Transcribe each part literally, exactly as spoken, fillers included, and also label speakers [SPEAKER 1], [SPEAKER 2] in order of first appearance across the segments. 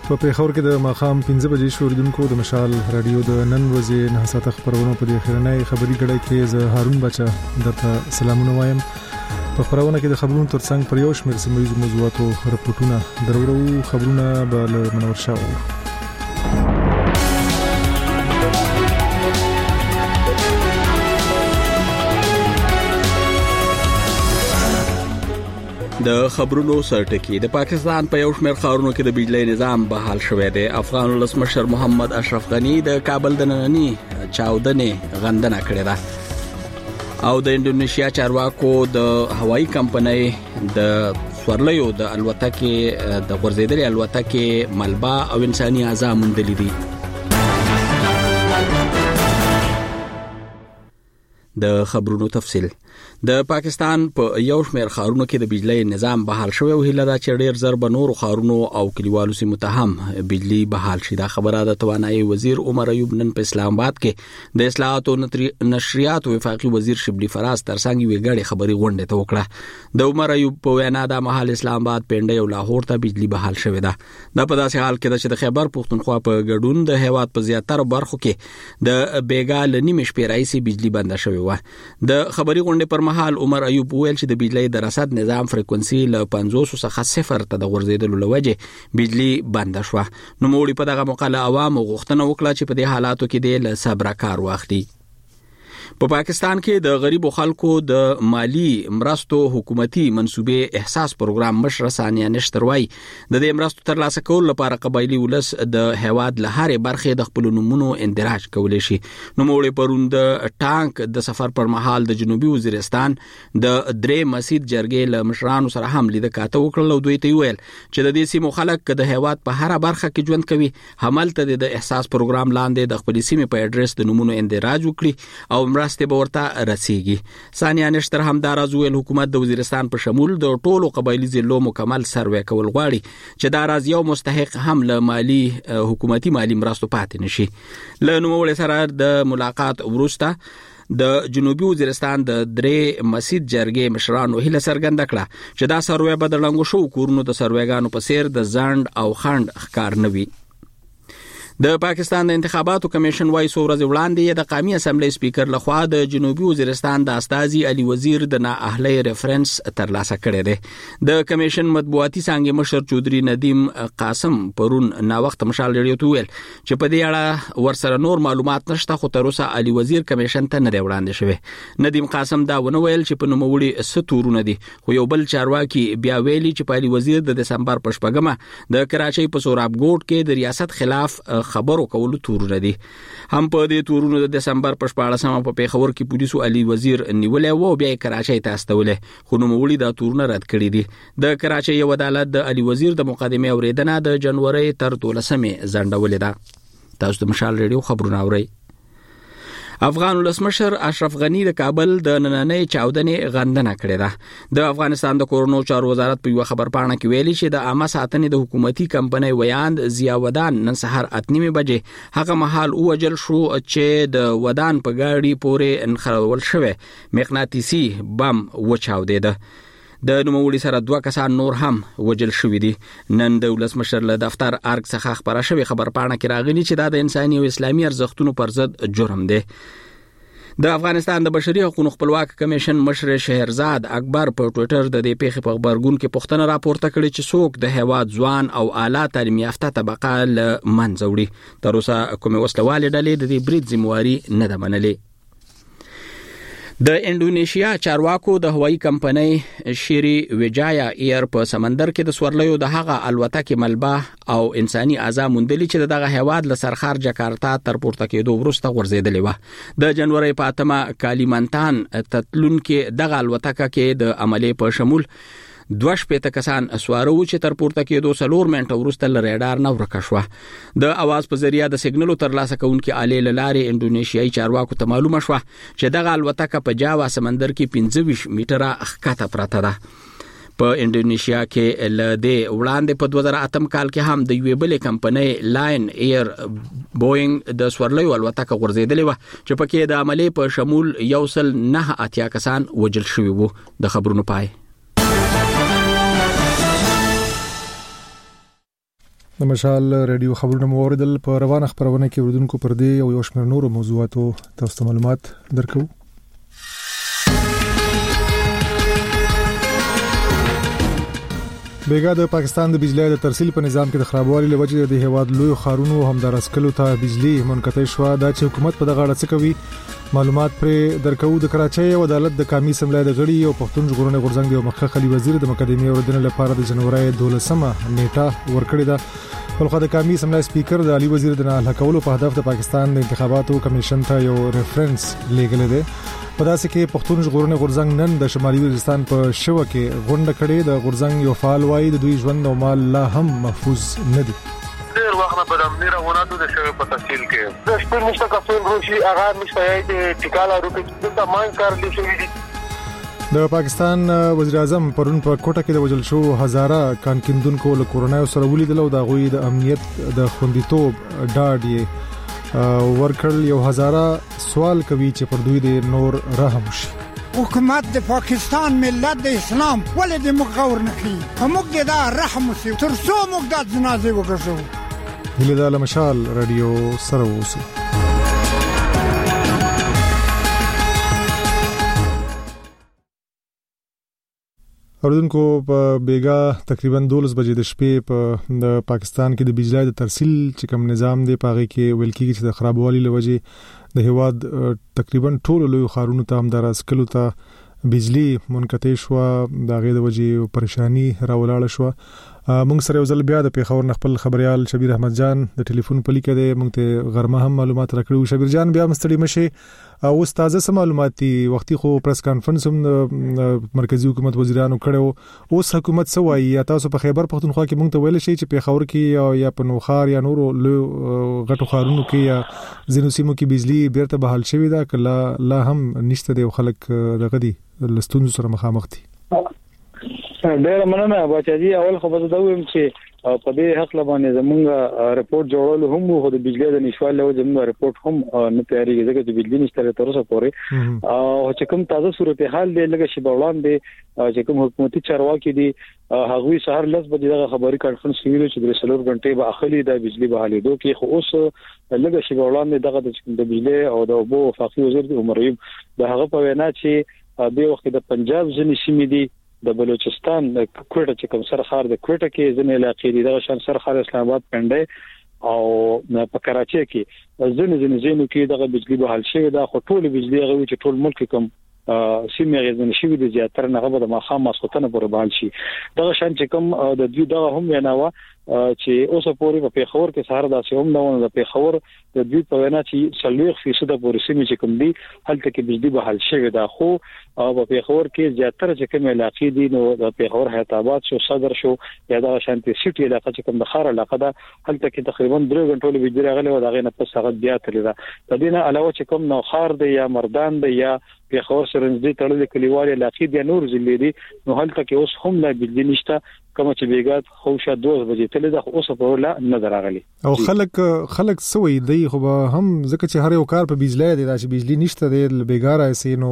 [SPEAKER 1] په پیښور کې د ماښام پنځه بجې شوریدونکو د مشال رادیو د نن ورځې نه ساعته خبرونه په دې خبرنۍ خبري غړي کې زه هارون بچا درته سلامونه وایم. په خبرونه کې د خبرونو ترڅنګ پر یو شمېر سیمه موضوعاتو رپورټونه درورو خبرونه به له منور شاو.
[SPEAKER 2] د خبرونو سرټکی د پاکستان په یو شمېر ښارونو کې د بجلی نظام بحال شوی دی. افغان ولسمشر محمد اشرف غنی د کابل د نننی چاودنې غندنه کړې ده او د انډونیشیا چارواکو د هوایي کمپنۍ د سورلیو د الوتکې د غورځېدلې الوتکې ملبا او انساني اعضاء موندلي دي. د خبرونو تفصیل د پاکستان په یو شمېر ښارونو کې د بجلی نظام بحال شوی او هیله ده چې ډېر زر به نورو ښارونو او کلیوالو سیمو ته هم بجلی بحال شي. دا خبره د توانایي وزیر عمر ایوب نن په اسلام آباد کې د اصلاحات او نشریات وفاقي وزیر شبلی فراز ترڅنګ یوې ګډې خبري غونډې ته وکړه. د عمر ایوب په وینا د مهال اسلام آباد پنډۍ او لاهور ته بجلی بحال شوی ده. دا په داسې حال کې ده چې د خیبر پښتونخوا په ګډون د هیواد په زیاتره برخو کې د بیګا لنیمې شپې راهیسې بجلی بنده شوې وه. د خبري غونډې پر مهال عمر ایوب ویل چې د بجلی د رصد نظام فریکونسي له پنځوس څخه صفر ته د غورځېدلو له وجې بجلی بنده شوه. نوموړي په دغه موقع له عوامو غوښتنه وکړه چې په دې حالاتو کې دی له صبره کار واخلي. په پاکستان کې د غریبو خلکو د مالی مرستو حکومتي منصوبې احساس پروګرام مشر ثانیه نشتر وای د دې مرستو ترلاسه کول لپاره قبایلی ولس د هیواد له هرې برخې د خپل نمونو اندراج کولی شي. نوموړي پرون د ټانک د سفر پر مهال د جنوبي وزیرستان د درې مسجد جرګې له مشرانو سره هم لیده کاته وکړل او دوی ته ویل چې د دې سیمو خلک د هیواد په هره برخه کې ژوند کوي هملته د احساس پروګرام لاندې د خپل سیمې په اډرس د نمونو اندراج وکړي او مرستې به ورته رسیږي. ثانیه نشتر هم دا راز ویل حکومت د وزیرستان په شمول د ټولو قبایلی ضلعو مکمل سروې کول غواړي چې دا راز یو مستحق هم له مالی حکومتي مالی مرستو پاتې نشي. له نوموړي سره د ملاقات وروسته د جنوبي وزیرستان د درې مسجد جرګې مشرانو هیله څرګنده کړه چې دا سروې به د ړنګو شوو کورونو د سروېګانو په څیر د ځنډ او خنډ ښکار نه وي. د پاکستان د انتخاباتو کمیشن وايي څو ورځې وړاندې د قومي اسمبلی سپیکر لخوا د جنوبي وزیرستان د استازي علي وزیر د نااهلۍ ریفرنس ترلاسه کړی دی. د کمیشن مطبوعاتي څانګې مشر چودري ندیم قاسم پرون نا وخت مشال ریډیو ته ویل چې په دې اړه ورسره نور معلومات نشته خو تر اوسه علي وزیر کمیشن ته نه دی وړاندې شوی. ندیم قاسم دا ونه ویل چې په نوموړي څه تورونه دي خو یو بل چارواکي بیا ویلي چې په علي وزیر د دسمبر په شپږمه د کراچۍ په سوراب ګوټ کې د ریاست خلاف خبرو کولو تورونه دي. هم په دې تورونو د دسمبر په شپاړلسمه په پیښور کې پولیسو علي وزیر نیولې و او بیا کراچۍ ته استولې خو نوموړي دا تورونه رد کړي دي. د کراچۍ یو عدالت د علي وزیر د مقدمې اورېدنه د جنوري تر دولسمې ځنډولې ده. تاسو د مشال ریډیو خبرونه اورئ. افغان ولسمشر اشرف غنی د کابل د نننۍ چاودنې غندنه کړې ده. د افغانستان د کورونو چارو وزارت په یو خبرپاڼه کې ویلي چې د عامه ساتنې د حکومتي کمپنۍ ویاند ضیا ودان نن سهار اته نیمې بجې هغه مهال ووجل شو چې د ودان په ګاډي پورې نښلول شوی مقناطیسي بم وچاودېده. د نوموړي سره دوه کسان نور هم وجل شوي دي. نن د ولسمشر له دفتر ارګ څخه خبره شوې خبرپاڼه کې راغلي چې دا د انساني او اسلامي ارزښتونو پر ضد جرم دی. د افغانستان د بشري حقوقو خپلواک کمیشن مشر شهرزاد اکبر په ټوئیټر د دې پیښې په خبرګون کې پوښتنه راپورته کړې چې څوک د هیواد ځوان او اعلی تعلیم یافته طبقه له منځه وړي. تر اوسه کومې وسلوالې ډلې د دې برید ذمہواري نه ده منلې. د انډونیشیا چارواکو د هوایي کمپنۍ شری ویجایا ایر په سمندر کې د سورلیو د هغه الوتکې ملبا او انساني اعضاء موندلي چې دغه هیواد له سرخار جکارتا تر پورته کېدو وروسته غورځېدلې وه. د جنوري په اتمه کالیمانتان تتلونکي دغه الوتکه کې د عملې په شمول دوه شپېته کسان سواره و چې تر پورته کېدو څلور منټه وروسته له ریډار نه ورکه شوه. د اواز په ذریعه د سیګنلو ترلاسه کوونکي آلې له لارې انډونیشیایي چارواکو ته معلومه شوه چې دغه الوتکه په جاوا سمندر کې پنځه ویشت میټره ښکته پرته ده. په انډونیشیا کې له دې وړاندې په دوه زره اتم کال کې هم د یوې بلې کمپنۍ لاین ایر بوینګ د سورلیو الوتکه غورځېدلې وه چې پکې د عملې په شمول یو سل نه اتیا کسان وژل شوي وو. د خبرونو پای.
[SPEAKER 1] د مشال رادیو خبرونه موردل په روانه خبرونه کې وردونکو پر دې او یو شمېر نورو موضوعاتو تاسو ته معلومات درکو. بیګا د پاکستان د بجلی د ترسیل په نظام کې د خرابوالي لوجه د هیواد لوی خارونو هم دراسکلو ته بجلی منقطع شو. دا چې حکومت په دغه اړه څه کوي معلومات پر درکو. د کراچۍ او عدالت د قومي اسمبلی د غړي او پښتون ژغورنې غورځنګ د مخکښ خلی وزیر د مقدمې اوردن لپاره د جنوري دولسمه نیټه ورکړې ده. بلخو د قومي اسمبلی سپیکر د علي وزیر د نه کولو په هدف د پاکستان د انتخاباتو کمیشن ته یو ریفرنس لیږل دی. په داسې کې پښتون ژغورنې غورځنګ نن د شمالي وزیرستان په شوه کې غونډه کړې. د غورځنګ یو فعال وایي د دوی ژوند او مال لا هم محفوظ نه دي.
[SPEAKER 3] ډېر وخت نه بدم نه راغوناتو د شوه په تفصیل کې د شپږ مشته کفن روشي هغه مشته د ټیکالا روپې د تمام کار دي شوی دي.
[SPEAKER 1] د پاکستان وزیر اعظم پرون په کوټه کې د وجل شو هزاره کانکیندونکو له کورونا سره ولیدل او د غوي د امنیت د خوندیتوب ډاډ یې ورکړل. یو هزاره سوال کوي چې پر دوی د نور رحم شي.
[SPEAKER 4] حکومت د پاکستان ملت د اسلام ولې د مغور نه کوي هموږ دا رحم وسی تر څو موږ د جنازه وګرځو.
[SPEAKER 1] هله د مشال رادیو سره اوسئ. اوردونکو په بیګا تقریبا دولس بجې د شپې په د پاکستان کې د بجلی د ترسیل چې کوم نظام دی پاغه کې ویل کېږي چې د خرابوالي لوجه د هواد تقریبا ټول لوی خارونو ته هم دراسکلو ته بجلی منقطع شو. د غې د وجه پریشانی راولاړه شو. مونږ سره یو ځل بیا د پیښور نخپل خبريال شبیر احمد جان د ټلیفون په لیکه دی. مونږ ته غرمه هم معلومات راکړو. شبیر جان بیا مستړي مشه او تازه سم معلومات دي. وختي خو پریس کانفرنس هم مرکزی حکومت وزیرانو کړو. اوس حکومت سوای یا تاسو په خیبر پختونخوا کې مونږ ته ویل شي چې پیښور کې یا په نوخار یا نورو غټو خارونو کې یا زینو سیمو کې بجلی بیرته بحال شوې ده کله لا هم نشته دی خلک دغه دي لستون سره مخامخ دي.
[SPEAKER 5] ډېر مننه بچی. اول خو به دا وایم چې په دې حق لبانې زمونږ رپورت جوړول هم خو د بجلی د نشوال له زمونږ رپورت هم نه تیاریږي ځکه چې بجلی نشته تر اوسه پورې او چې کوم تازه صورتحال دی لکه شی بولان دی چې کوم حکومتي چارواکي دي هغوی سهار لس بجې د خبري کانفرنس ویلو چې د سلور غنټې به اخلي د بجلی بحالېدو کې خو اوس لکه شی بولان دغه د بجلی او د اوبو وفاقي وزیر عمر ایوب د هغه په وینا چې د وخت د پنجاب ځنې سیمې دي د بلوچستان د کوټه چې کوم سرخار د کوټه کې ځنې علاقې دي د شان سرخار اسلام آباد پنده او په کراچۍ کې ځنې ځنې ځینو کې دغه بجلی بحال شوی دا خو ټول بجلی غوي چې ټول ملک کوم سیمه غزنه شوی د زیاتره نه غو د ماخام مسخوتنه پر بحال شي دغه شان چې کوم د دوی دغه هم ویناوه چې اوسه پورې په پیښور کې سهار داسې هم نه د پیښور د دوی په وینا چې سلويخ فیصد پورې سیمه چې کوم دي هلته کې بجلی بحال شوی دا خو په پیښور کې زیاتره چې کوم علاقې دي نو د پیښور حیات آباد شو صدر شو یا د شانتي سټي علاقې چې کوم د خار علاقې ده هلته کې تقریبا درې غنټو له بجلی راغلي و دا غي نه پس هغه بیا تل ده د دې نه علاوه چې کوم نو خار دی یا مردان دی یا پیښور سرنځي تړلې کلیوالي علاقې دي نور ضلع دي نو هلته کې اوس هم نه بجلی نشته کوم چې بیګات خوشا دوه بجې تل ده اوس په ولا نه دراغلي
[SPEAKER 1] او خلک خلک سوې دی خو هم ځکه چې هر یو کار په بجلی دی چې بجلی نشته دی بیګاره سينو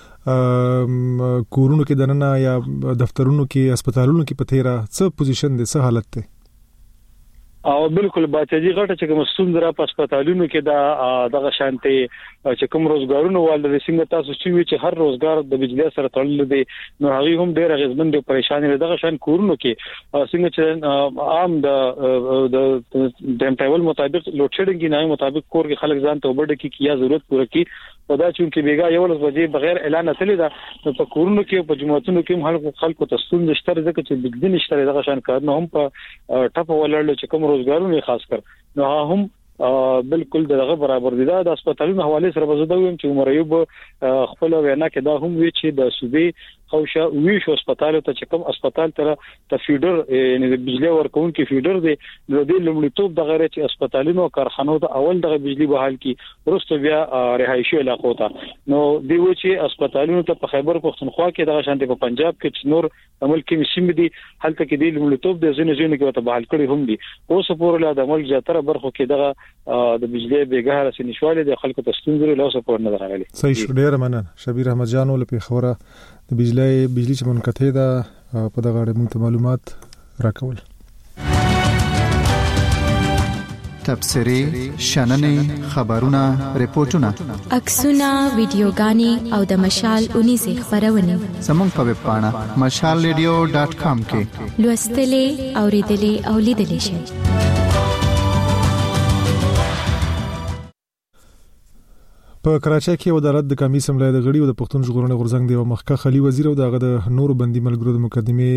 [SPEAKER 1] کورونو کې دننه یا دفترونو کې هسپتالونو کې پتیرا څه پوزیشن دي څه حالت دی
[SPEAKER 5] او بالکل باچې غټه چې کوم ستوندره په هسپتالونو کې دا دغه شانتي چې کوم روزګارونه والده څنګه تاسو چې چې هر روزګار د بجلی سره تړل دي نو هغه هم ډېر غزمن دي پریشان دي دغه شان کورونو کې څنګه چې عام د د ټایم ټیبل مطابق لوډ شیډینګ نه مطابق کور کې خلک ځان ته وبډ کې کیا ضرورت پوره کی په دا چې کې بیګا یو لږ بجې بغیر اعلان اتلې ده په کورونو کې په جمعتونو کې هم خلکو ته ستون نشته ځکه چې بجلی نشته دغه شان کارونه هم په ټاپ ولړل چې کوم روزګارونه خاص کر نو هم بالکل دغه برابر دي دا د هسپتالونو حواله سره وزدویم چې عمر ایوب خپل وینا کې دا هم وی چې د صوبې خوشا وی شو هسپتال ته چې کوم هسپتال ته د فیډر یعنی د بجلی ورکون کې فیډر دی نو د لومړیتوب د غیر چې هسپتالونو کارخانو ته اول د بجلی بحال کی ورسته بیا رهایشي علاقو ته نو دی و چې هسپتالونو ته په خیبر پختونخوا کې د شانتي په پنجاب کې نور عمل کې سیم دي هلته کې د لومړیتوب د زینو زینو کې ته بحال کړي هم دي اوس پورې لا د عمل زیاتره برخو کې دغه د بجلی بیګاره سنشواله د خلکو ته ستونزې له اوسه پورې نه راغلي
[SPEAKER 1] صحیح ډیر مننه شبیر احمد جان ول په خوره د بجلی بجلی چې منقطع ده په دغه اړه موږ ته معلومات راکول
[SPEAKER 6] تبصرې شننې خبرونه ریپورتونه
[SPEAKER 7] عکسونه ویډیوګانې او د مشال اونیزې خبرونه
[SPEAKER 6] زموږ په ویب پاڼه مشال ریډیو ډاټ کام کې
[SPEAKER 7] لوستلې اوریدلې او لیدلې شئ.
[SPEAKER 1] په کراچۍ کې عدالت د قومي اسمبلی د غړي او د پښتون ژغورنې غورځنګ د مخکښ علي وزیر او دغه د نورو بندي ملګرو د مقدمه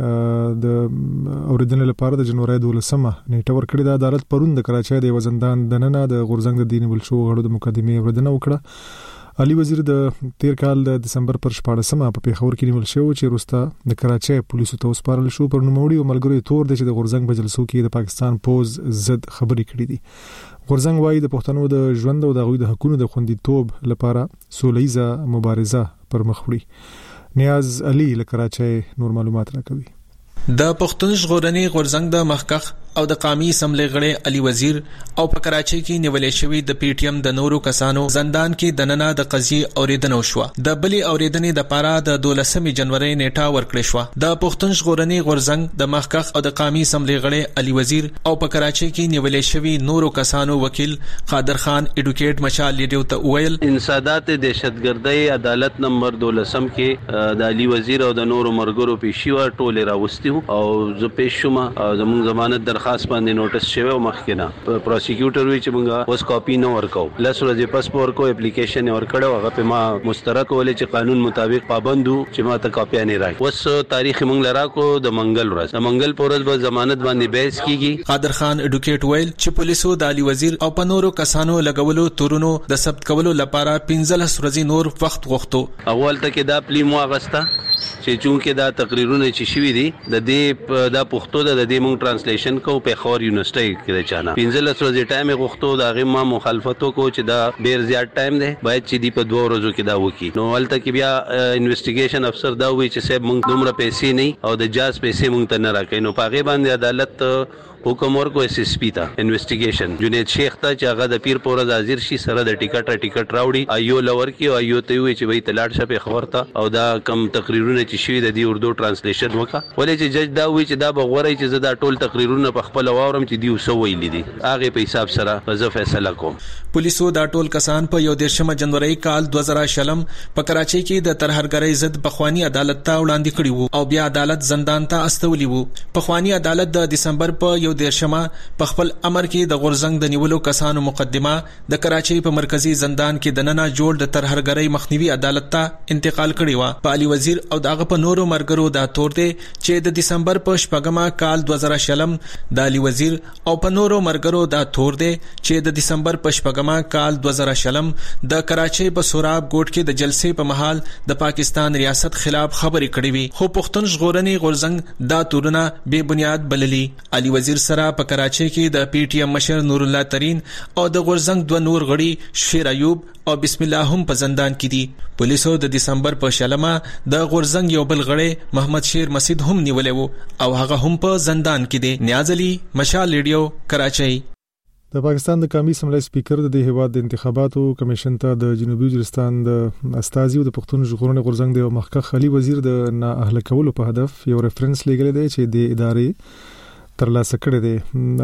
[SPEAKER 1] د اوریدنې لپاره د جنوري دولسمه نیټه ورکړې. د عدالت پرون د کراچۍ د وزندان دننه د غورځنګ د دیني بلشو غړو د مقدمه اوریدنه وکړه. علي وزیر د تیر کال د دسمبر پر شپاړسمه په پیښور کې نیول شو چې وروسته د کراچۍ پولیسو ته وسپارل شو. پر نوموړي او ملګرو تور د چې د غورځنګ په جلسو کې د پاکستان پوز ضد خبرې کړې دي. غورځنګ وايي د پښتنو د ژوند او د غوي د حقوقو د خوندیتوب لپاره سولهیزه مبارزه پر مخ وړي. نیاز علي له کراچۍ نور معلومات راکوي.
[SPEAKER 8] د پښتون ژغورنې غورځنګ د مخکښ او د قومي اسمبلی غړي علي وزیر او په کراچۍ کې نیولې شوی د پی ټی ایم د نورو کسانو زندان کې دننه د قضیې اوریدنه وشو. د بلې اوریدنې د پاره د دولسمې جنوري نیټه ورکړې شو. د پښتون ژغورنې غورځنګ د مخکښ او د قومي اسمبلی غړي علي وزیر او په کراچۍ کې نیولې شوی نورو کسانو وکیل قادر خان اډوکیټ مشال لیډیو ته ویل
[SPEAKER 9] انسداد دهشتګردۍ عدالت نمبر دولسم کې د علي وزیر او د نورو مرګرو پیشي ور ټوله راوستي او زه پېښ شوم او زموږ ضمانت درخواست باندې نوټس شوی او مخکنه پروسیکیوټر وی چې موږ اوس کاپی نه ورکو لس ورځې پس پور کو اپلیکیشن ورکړو هغه په ما مسترک ولې چې قانون مطابق پابندو چې ما ته کاپی نه راځي. اوس تاریخ موږ لرا کو د منګل ورځ د منګل پورز به ضمانت باندې بحث کیږي.
[SPEAKER 8] قادر خان اډوکیټ ویل چې پولیسو د علي وزیر او په نورو کسانو لګولو تورونو د ثبت کولو لپاره پنځه ورځې نور وخت غوښتو.
[SPEAKER 9] اول ته کې دا پلی مو اغستا چې چونکه دا تقریرونه چې شوي دي د دې دا پښتو د دې مونږ ترانسلیشن کو په خور یونیورسيټي کې چانه پنځه ورځې ټایم غوښتو دا غي ما مخالفتو کو چې دا ډیر زیات ټایم دی باید چې دی په دوه ورځو کې دا وکی. نو ولته کې بیا انویسټیګیشن افسر دا وی چې صاحب مونږ دومره پیسې نه او د جاز پیسې مونږ ته نه راکې. نو پاغه باندې عدالت حکم ورکو اس اس پی ته انویسټیګیشن جنید شیخ ته چې هغه د پیر پورز حاضر شي سره د ټیکټ ټیکټ راوړي ایو لور کې او ایو ته وی چې وای تلاړ شپه خبرته او دا کم تقریرونه چې شوی د دې اردو ترانسلیشن وکړه ولې چې جج دا وی چې دا بغوري چې زدا ټول تقریرونه په خپل واورم چې دی وسو ویل دي هغه په حساب سره په فیصله کوم.
[SPEAKER 8] پولیسو دا ټول کسان په یو دیرشمه جنوري کال دوه زره شلم په کراچۍ کې د ترهرګرۍ ضد پخوانی عدالت ته وړاندې کړی وو او بیا عدالت زندان ته استولی وو. پخوانی عدالت د دسمبر په یو دیرشمه په خپل امر کې د غورځنګ د نیولو کسانو مقدمه د کراچۍ په مرکزی زندان کې د نننه جوړ د ترهرګرۍ مخنیوي عدالت ته انتقال کړی و. په علي وزیر او دغه په نورو مرګرو دا تور دی چې د دسمبر په شپږمه کال دوه زره شلم د علي وزیر او په نورو مرګرو دا تور دی چې د دسمبر په شپږمه کال دوه زره شلم د کراچۍ په سوراب ګوټ کې د جلسې په محل د پاکستان ریاست خلاف خبرې کړې وي خو پښتون ژغورنې غورځنګ دا تورونه بے بنیاد بللي. علي وزیر سره په کراچۍ کې د پی ټی ایم مشر نور الله ترين او د غورځنګ دوه نور غړي شیر ایوب او بسم الله هم په زندان کې دي. پولیسو د دسمبر په شلمه د غورځنګ یو بل غړي محمد شیر مسعود هم نیولې وو او هغه هم په زندان کې دي. نیاز علي مشال ریډیو کراچۍ.
[SPEAKER 1] د پاکستان د قومي اسمبلی سپیکر د هیواد د انتخاباتو کمیشن ته د جنوبي وزیرستان د استازي او د پښتون ژغورنې غورځنګ د مخکښ علي وزیر د نااهله کولو په هدف یو ریفرنس لګل دی چې د ادارې ترلاسه کړی دی.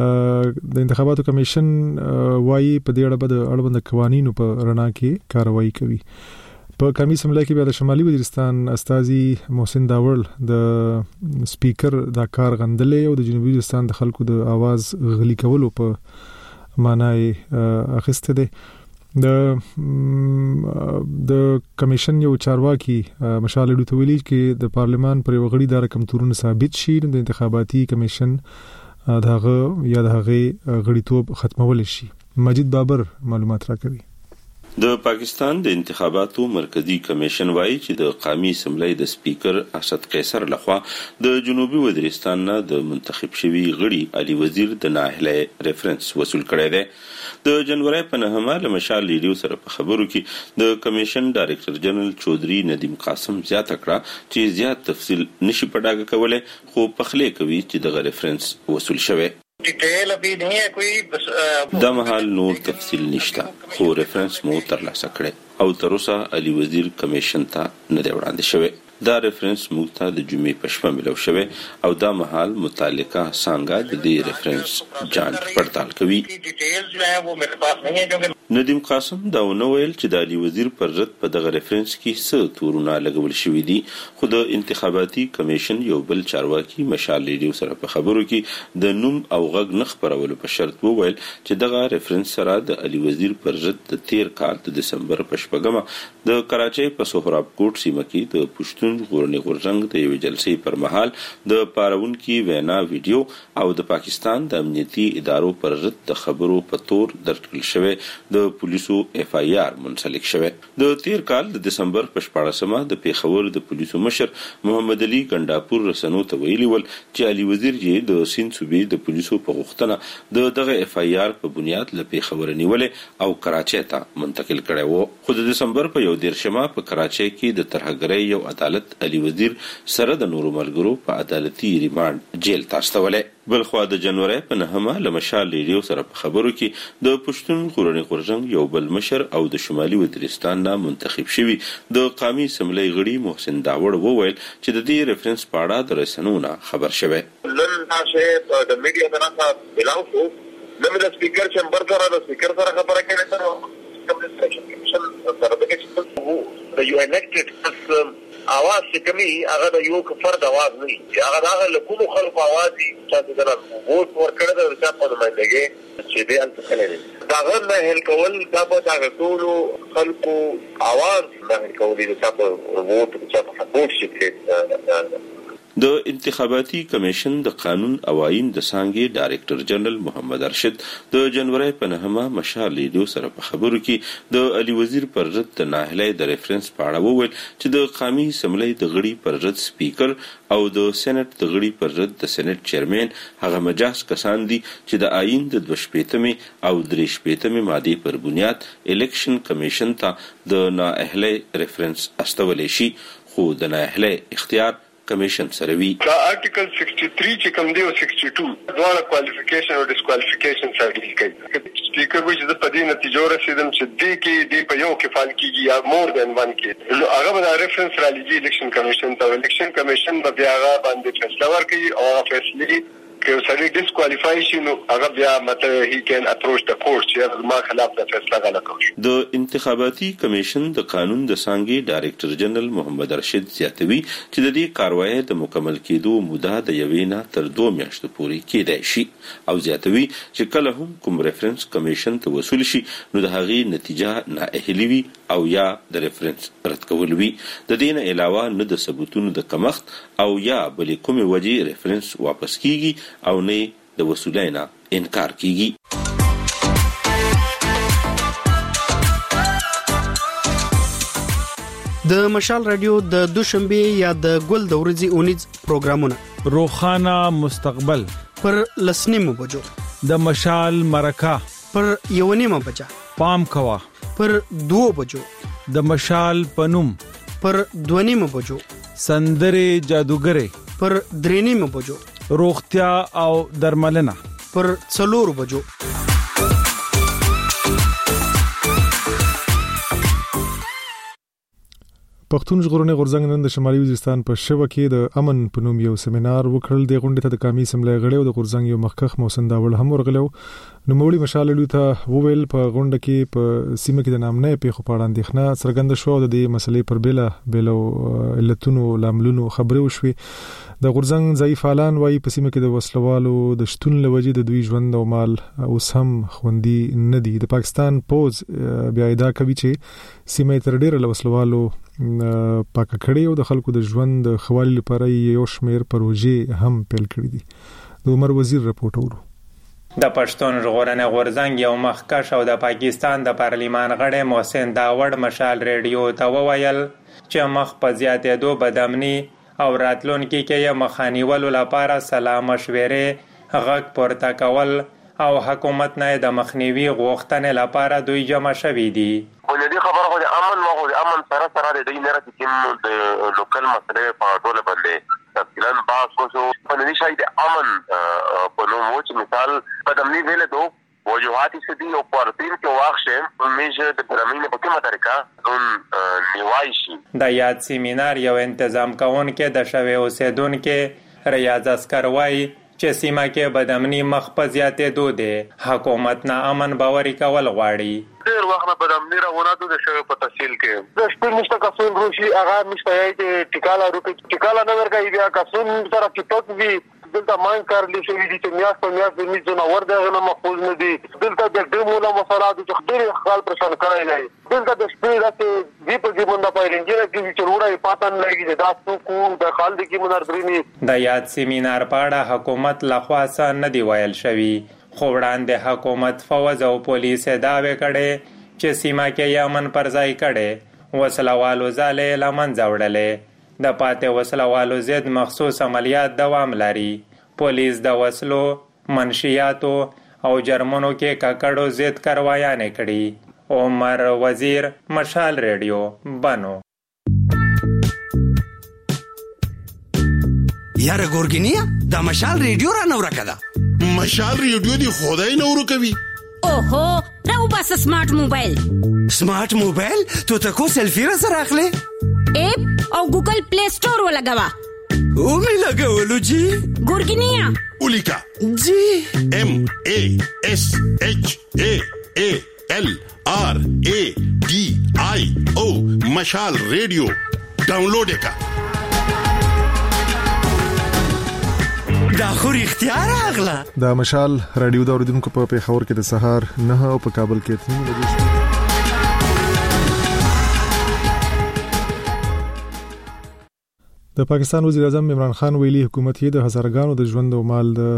[SPEAKER 1] د انتخاباتو کمیشن وايي په دې اړه به د اړوند قوانینو په رڼا کې کاروایی کوي. په قومي اسمبلی کې بیا د شمالي وزیرستان استازي محسن داول د سپیکر دا کار غندلې او د جنوبي وزیرستان د خلکو د आवाज غلي کولو په معنی اخیسته دی. د د کمیشن یو چارواکي مشال لیډیو ته ویلي چې د پارلمان پر یو غړي د رقم تورونه ثابت شي د انتخاباتي کمیشن دغه یا دغه غړیتوب ختمول شي. مجید بابر معلومات راکوي.
[SPEAKER 10] د پاکستان د انتخاباتو مرکزی کمیشن وایي چې د قومي اسمبلی د سپیکر اسد قیصر لخوا د جنوبي وزیرستان نه د منتخب شوی غړي علي وزیر د نااهله ریفرنس وصول کړی دی. د جنوري په نهمه له مشال لیډیو سره په خبرو کې د کمیشن ډایرکټر جنرال چودري ندیم قاسم زیاته کړه چې زیات تفصیل نشي پډاګه کولای خو پخلی کوي چې د ریفرنس وصول شوی.
[SPEAKER 3] ډیټیل ابي نه ہے کوئی بس
[SPEAKER 10] دا محل نور تفصیل نشته خو ریفرنس مو ترلاسه کړي او تر اوسه علي وزیر کمیشن ته نه دی وړاندې شوی. دا ریفرنس موږ ته د جمعې په شپه ملو شوی او دا مهال متعلقه څنګه د دې ریفرنس جانچ پړتال کوي. ندیم قاسم دا ونه ویل چې د علي وزیر پر ضد په دغه ریفرنس کې څه تورونه لګول شوي دي، خو د انتخاباتي کمیشن یو بل چارواکي مشال ریډیو سره په خبرو کې د نوم او غږ نه خپرولو په شرط وویل چې دغه ریفرنس سره د علي وزیر پر ضد د تیر کال د دسمبر په شپږمه د کراچۍ په سهراب کوټ سیمه کې د پښتون ژغورنې غورځنګ د یوې جلسې پر مهال د پارونکي وینا ویډیو او د پاکستان د امنیتي ادارو پر ضد د خبرو په تور درکړل شوی د پولیسو اف آی آر منسلک شوی. د تیر کال د دسمبر په شپاړسمه د پیښور د پولیسو مشر محمد علي ګنداپور رسنو ته ویلي ول چې علي وزیر یې د سیند صوبې د پولیسو په غوښتنه د دغه اف آی آر په بنیاد له پیښور نیولې او کراچۍ ته منتقل کړی و. خو د دسمبر په یو دیرشمه په کراچۍ کې د ترهګرۍ یو عدالت علي وزیر سره د نورو ملګرو په عدالتي ریمانډ جیل ته استولی. بلخوا د جنوري په نهمه له مشال ریډیو سره په خبرو کې د پښتون ژغورنې غورځنګ یو بل مشر او د شمالي وزیرستان نه منتخب شوي د قومي اسمبلی غړي محسن داوړ وویل چې د دې ریفرنس په اړه د رسنیو نه خبر شوی.
[SPEAKER 3] نن تاسو د میډیا طرفه بلاو شو نن د سپیکر چمبر سره د سپیکر سره خبره کړې ده کمیشن سره د چې د یو الکټډ اواز چې کمی هغه د یو فرد اواز نه دی، هغه هغه له کوم خلکو اواز دی چې دا ووټ ورکړه د چا په نمائندګۍ چې دی ان څه کړي دا غوړ نه هل کول دا په هغه ټول خلکو اواز نه هل کول دي چې په ووټ چې په سپورټ شي.
[SPEAKER 10] د انتخاباتي کمیشن د قانون او آئین د څانګې ډایرکټر جنرال محمد ارشد د جنوري په نهمه مشال ریډیو سره په خبرو کې د علي وزیر پر ضد د ناهیلۍ د ریفرنس په اړه وویل چې د قومي اسمبلی د غړي پر ضد سپیکر او د سېنات د غړي پر ضد د سېنات چیرمن هغه مجاز کسان دي چې د آئین د دوه شپېتمې او درې شپېتمې ماده پر بنیاد الیکشن کمیشن ته د نااهلۍ ریفرنس استولی شي، خو د نااهلۍ اختیار کمیشن سره وی.
[SPEAKER 3] دا آرټیکل سکسټي تھری چې کوم دی او سکسټي ټو دواړه کوالیفیکیشن او ډیسکوالیفیکیشن سره ډیل کوي. سپیکر وایي چې په دې نتیجو رسیدم چې دې کې دې په یو کې فال کیږي یا مور دین ون کې نو هغه به ریفرنس را لېږي الیکشن کمیشن ته. الیکشن کمیشن به بیا هغه باندې فیصله ورکوي او هغه فیصله که سړی ډیسکوالیفای شي نو هغه بیا مطلب هی کین اپروچ د کورټ چې ما خلاف د فیصله غلا کوي.
[SPEAKER 10] د انتخاباتي کمیشن د قانون د څانګې ډایرکټر جنرال محمد ارشد زیاتوي چې د دې کاروایی د مکمل کېدو موده د یوې نه تر دوه میاشتو پورې کېدای شي او زیاتوي چې کله هم کوم ریفرنس کمیشن ته وصول شي نو د هغې نتیجه نااهلي وي او یا د ریفرنس رد کول وي. د دې نه علاوه نه د ثبوتونو د کمښت او یا بلې کومې وجې ریفرنس واپس کیږي او نه د وصولۍ نه انکار کیږي.
[SPEAKER 11] د مشال رادیو د دوشنبه یا د ګل د ورځې اونیز پروګرامونه
[SPEAKER 12] روخانه مستقبل
[SPEAKER 11] پر لسنیمو بجو،
[SPEAKER 12] د مشال مرکه
[SPEAKER 11] پر یونیمه بجا،
[SPEAKER 12] پام کوا
[SPEAKER 11] پر دو بجو،
[SPEAKER 12] د مشال پنوم
[SPEAKER 11] پر دونیمه بجو،
[SPEAKER 12] سندره جادوګره
[SPEAKER 11] پر درینیمه بجو،
[SPEAKER 12] روغتیا او درملنه
[SPEAKER 11] پر څلور بجو.
[SPEAKER 1] پښتون ژغورنې غورځنګ نن د شمالي وزیرستان په شوه کې د امن په نوم یو سیمینار وکړل. د غونډې ته د قومي اسمبلی غړي او د غورځنګ یو مخکښ محسن داوړ هم ورغلو. نو مولوي مشال ریډیو ته وویل په غونډه کې په سیمه کې د نامنې پیښو په اړه اندېښنه څرګنده شو. د دې مسلې پر بیله بیلو علتونو لاملونو خبرې وشوي. د غورځنګ ځای فعالان وایي په سیمه کې د وسلوالو د شتون لوجې د دوی ژوند او مال اوس هم خوندي نه دي. د پاکستان پوز بیا ادعا کوي چې سیمه تر ډیره له وسلوالو پاکه کړي او د خلکو د ژوند د خوالي لپاره یو شمېر پروژې هم پیل کړي دي. د عمر وزیر رپورټ اورو.
[SPEAKER 13] د پښتون ژغورنې غورځنګ یو مخکښ او د پاکستان د پارلیمان غړی محسن داوړ مشال ریډیو ته وویل چې مخ په زیاتېدو بدامني او راتلونکي کې یې مخانیولو لپاره سلا مشورې غږ پورته کول او حکومت نه د مخنیوي غوښتنې لپاره دوی جمع شوي دي.
[SPEAKER 3] ولې خبره خو د امن او د امن سره سره د دې نه چې د لوکل مسلې په ټول باندې تفصیلاً باز کو شو په دې شای د امن په نوم چې مثال قدمنی ویل دو وجوهات سدي او پارتین کې واخشه میشه د پرمینه په کومه طریقه اون نیوای شي.
[SPEAKER 13] د یاد سیمینار یو تنظیم کوونکې د شوی اوسیدونکو ریاض اسکر وایي چې سیمه کې بدامني مخ په زیاتېدو دی. حکومت نه امن باوري کول غواړي.
[SPEAKER 3] ډېر وخت نه بدامني راغوناتو د شوی په تحصیل کې د شپږ مشته کسون روشي هغه مشته یې چې ټیکاله روپی ټیکاله نه ورکوي بیا کسون سره چټک وي دلته مان کار لشي دي چې میاس په میاس د میځو نور دغه نه محفوظ نه دي. دلته د ډیمولا مسالات چې ډېر خپل پرشان کړای نه دلته د شپې راته دی په کې منډه پایلنجره کې چې وروړی پاتن لګي د تاسو کو د خالد کې منارګرینی.
[SPEAKER 13] د یاد سیمینار پاړه حکومت لخوا څه نه دی ویل شوی خو وړاندې حکومت فوج او پولیس داوی کړي چې سیمه کې یمن پر ځای کړي وسلوالو ځاله لمن ځوړلې. د پاتې وسلوالو ضد مخصوص عملیات دوام لري. پولیس د وسلو منشیاتو او جرمونو کې ککړو ضد کاروایانې کړي. عمر وزیر مشال ریډیو بنو.
[SPEAKER 14] یاره ګورګینیا د مشال ریډیو را نو راکدا.
[SPEAKER 15] مشال ریډیو دی خدای نو ورکوي.
[SPEAKER 16] اوهو راو بس سمارټ موبایل.
[SPEAKER 14] سمارټ موبایل تو تکو سلفی را سره اخلي.
[SPEAKER 16] اپ او ګوګل پلی سٹور ولګوا.
[SPEAKER 14] او می لګولو جی.
[SPEAKER 16] ګورګینیا
[SPEAKER 15] اولیکا
[SPEAKER 14] جی
[SPEAKER 15] ام ا اس اچ ا ا ال آر ا ډي آی او مشال ریډیو ډاونلوډ کا.
[SPEAKER 14] دا خو اختیار اغلا.
[SPEAKER 1] دا مشال رادیو دا اوریدونکو په پیښور کې د سهار نه او په کابل کې تنو لګیږي. د پاکستان وزیر اعظم عمران خان ویلي حکومت یې د هزارګانو د ژوند او مال د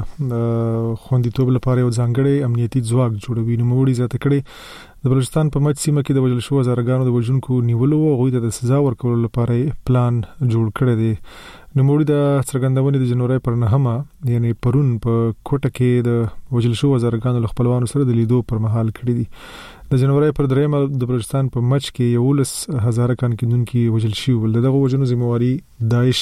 [SPEAKER 1] خوندیتوب لپاره یو ځانګړی امنیتي ځواک جوړوي. نو موړي زیاته کړي د بلوچستان په مچ سیمه کې د وژل شو هزارګانو د وژونکو نیولو او غوښتنه د سزا ورکولو لپاره پلان جوړ کړی دی. نو موړي د څرګندونې د جنوري پر نهمه یعنی پرون په کوټه کې د وژل شو هزارګانو خپلوانو سره د لیدو پر مهال کړی دی. د جنوري پر درېمه د بلوچستان په مچ کې یولس هزار کان کېدونکو وژل شو. ول دغه وژنو ذمہواری داعش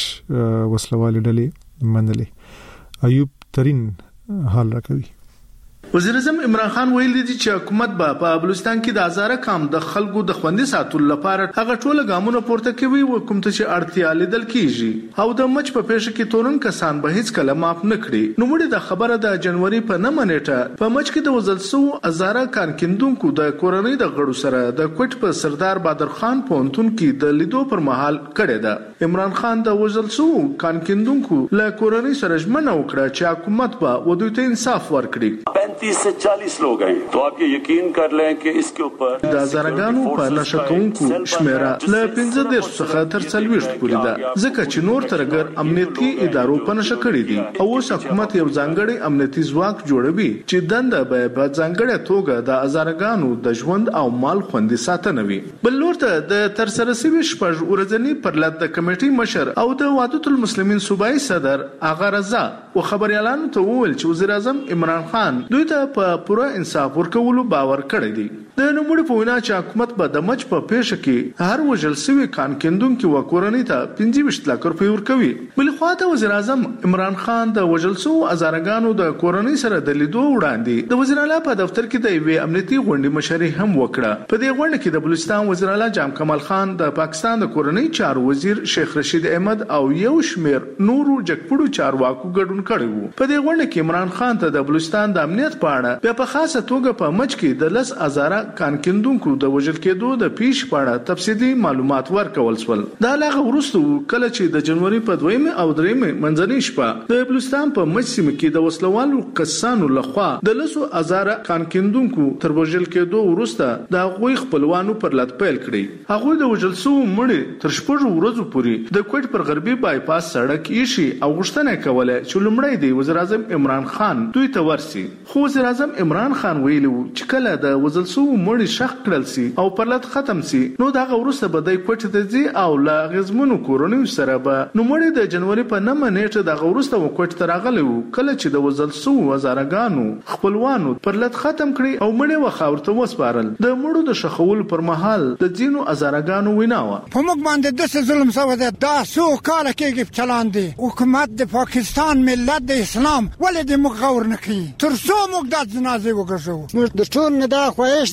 [SPEAKER 1] وسلوال ډلې منلې. ایوب ترين حال راکوي.
[SPEAKER 17] وزیر اعظم عمران خان ویلي دي چې حکومت به په بلوچستان کې د هزاره کام د خلکو د خوندي ساتلو لپاره هغه ټول ګامونه پورته کوي او کوم ته چې اړتیا لیدل کیږي او د مچ په پیښه کې تورن کسان به هیڅ کله معاف نه کړي. نو موږ د خبره د جنوري په نهمه نیټه په مچ کې د وزل سو هزاره کان کیندونکو د کورنۍ د غړو سره د کوټ په سردار بادر خان پونتون کې د لیدو پر مهال کړي ده. عمران خان د وزل سو کان کیندونکو له کورنۍ سره ژمنه وکړه چې حکومت به ودوی ته انصاف ورکړي.
[SPEAKER 18] पैंतीस से चालीस लोग हैं तो आप ये यकीन कर लें कि इसके ऊपर
[SPEAKER 17] د زرګانو په نشکونکو شمیره ل پنځه دیرش څخه تر څلويشت پورې ده ځکه چې نور ترګر امنیتي ادارو په نشکړې دي او اوس حکومت یو ځانګړي امنیتي ځواک جوړوي چې دنده به په ځانګړې توګه د زرګانو د ژوند او مال خوندي ساتنه وي. بل نور ته د تر سره سوي شپږ ورځنی پرلط د کمیټې مشر او د وحدت المسلمین صوبایي صدر اغا رضا او خبريالانو ته وویل چې وزیر اعظم عمران خان دوی ته په پوره انصاف ورکولو باور کړی دی. د نوموړي په وینا چې حکومت به د مچ په پیښه کې هر وژل شوی کان کیندونکو و کورنۍ ته پنځه ویشت لک روپۍ ورکوي. بل خو ته وزیر اعظم عمران خان د وژل شو هزارګانو د کورنۍ سره د لیدو وړاندې د وزیر اعلی په دفتر کې د یوې امنیتي غونډې مشري هم وکړه. په دې غونډه کې د بلوچستان وزیر اعلی جام کمال خان د پاکستان د کورنۍ چارو وزیر شیخ رشید احمد او یو شمیر نورو جګپړو چارواکو ګډون کړی وو. په دې غونډه کې عمران خان ته د بلوچستان د امنیت په اړه بیا په خاصه توګه په مچ کې د لس هزار کان کیندونکو د وژل کېدو د پیښ په اړه تفصیلي معلومات ورکول شول. دا لاغه وروسته کله چې د جنوري په دویمه او دریمه منځنۍ شپه د بلوچستان په مچ سیمه کې د وسلوالو کسانو لخوا د لسو هزار کان کیندونکو تر وژل کېدو وروسته د غوي خپلوانو پر لټ پیل کړی. هغه د وژل سو مړي تر شپږ ورځې پورې د کوټ پر غربي بایپاس سړک ایشي او غشتنه کوله چې لمړی دی وزیر اعظم عمران خان دوی ته ورسي. خو وزیر اعظم عمران خان ویلو چې کله د وزل سو مړي شخ کړل سي او پرلط ختم سي نو دا ورسته به د کوټ ته ځي او لا غزمونو کورونی سره به نو مړي د جنوري په نهمه نیټه د ورسته و کوټ ته راغلی وو کله چې د وزل سو هزارګانو خپلوانو پرلط ختم کړي او مړي وخاورته وسپارل. د مړو د شخول پر مهال د ځینو هزارګانو ویناوه
[SPEAKER 4] په موږ باندې د ظلم سو ده دا سو کال کې چلان دي حکومت د پاکستان ملت د اسلام ولې د مغور نه کوي تر څو موږ د جنازې وګرځو.
[SPEAKER 19] موږ د ټول نه دا خوښ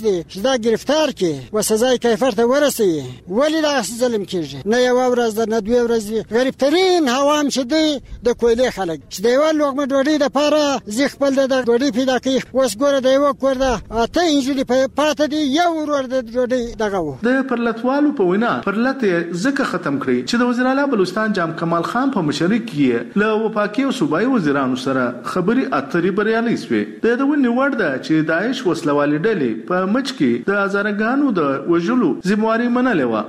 [SPEAKER 4] کې چې دا گرفتار کې و سزای کیفر ته ورسي ولی دا ظلم کیږي نه یو ورځ نه دوه ورځې غریب ترين هوام شدي د کویلې خلک چې دیوال لوګم ډوډۍ د پاره زی خپل د ډوډۍ پیدا کوي اوس ګوره دی وکړه اته انجلي په پاتې دی یو ورور د ډوډۍ دغه
[SPEAKER 17] د پرلتوالو په وینا پرلت زکه ختم کړی چې د وزیر اعلی بلوچستان جام کمال خان په مشرۍ کې له وفاقي او صوبایي وزیرانو سره خبري اترې بریالي شوې د دوی نیوړ ده چې داعش وسلوالې ډلې په مچ کې د هزارګانو د وژلو ذمہواری منلې و.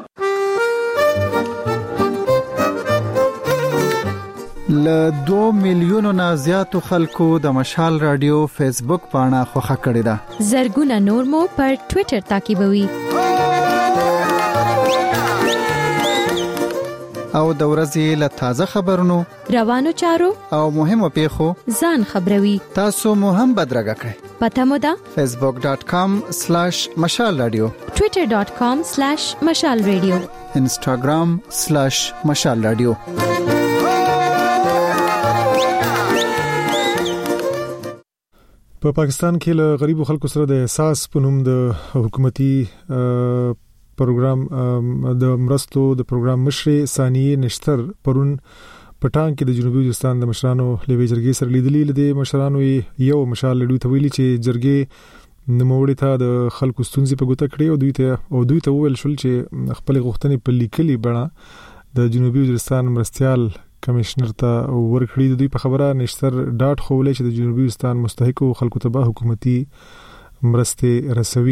[SPEAKER 6] ل دوه میلیونو نه زیاتو خلکو د مشال رادیو فیسبوک پاڼه خوښه کړې ده.
[SPEAKER 7] زرګونه نور مو پر ټوئیټر تعقیبوي.
[SPEAKER 6] او د ورځې له تازه خبرونو
[SPEAKER 7] روانو چارو
[SPEAKER 6] او مهمو پیښو
[SPEAKER 7] ځان خبروي.
[SPEAKER 6] تاسو مو هم بدرګه کړئ.
[SPEAKER 7] پته مو ده
[SPEAKER 6] facebook dot com slash mashal radio
[SPEAKER 7] twitter dot com slash mashal radio
[SPEAKER 6] instagram slash mashal radio.
[SPEAKER 1] په پاکستان کې له غریبو خلکو سره د احساس په نوم د حکومتي پروګرام د مرستو د پروګرام مشر ثانیه نشتر پرون پټان کې د جنوبي وزیرستان د مشرانو لوي جرګې سره لیدلې لدی مشرانو یو مشال لډو ته ویلي چې جرګې نوموړي ته د خلکو ستونزې په ګوته کړې او دوی ته او دوی ته ویل شول چې خپل غوښتنې په لیکلي بڼه د جنوبي وزیرستان مرستيال کمشنر ته ورکړي. دوی په خبره نشتر ډاټ خولې چې د جنوبي وزیرستان مستحق خلکو ته به حکومتي مرستې رسوي.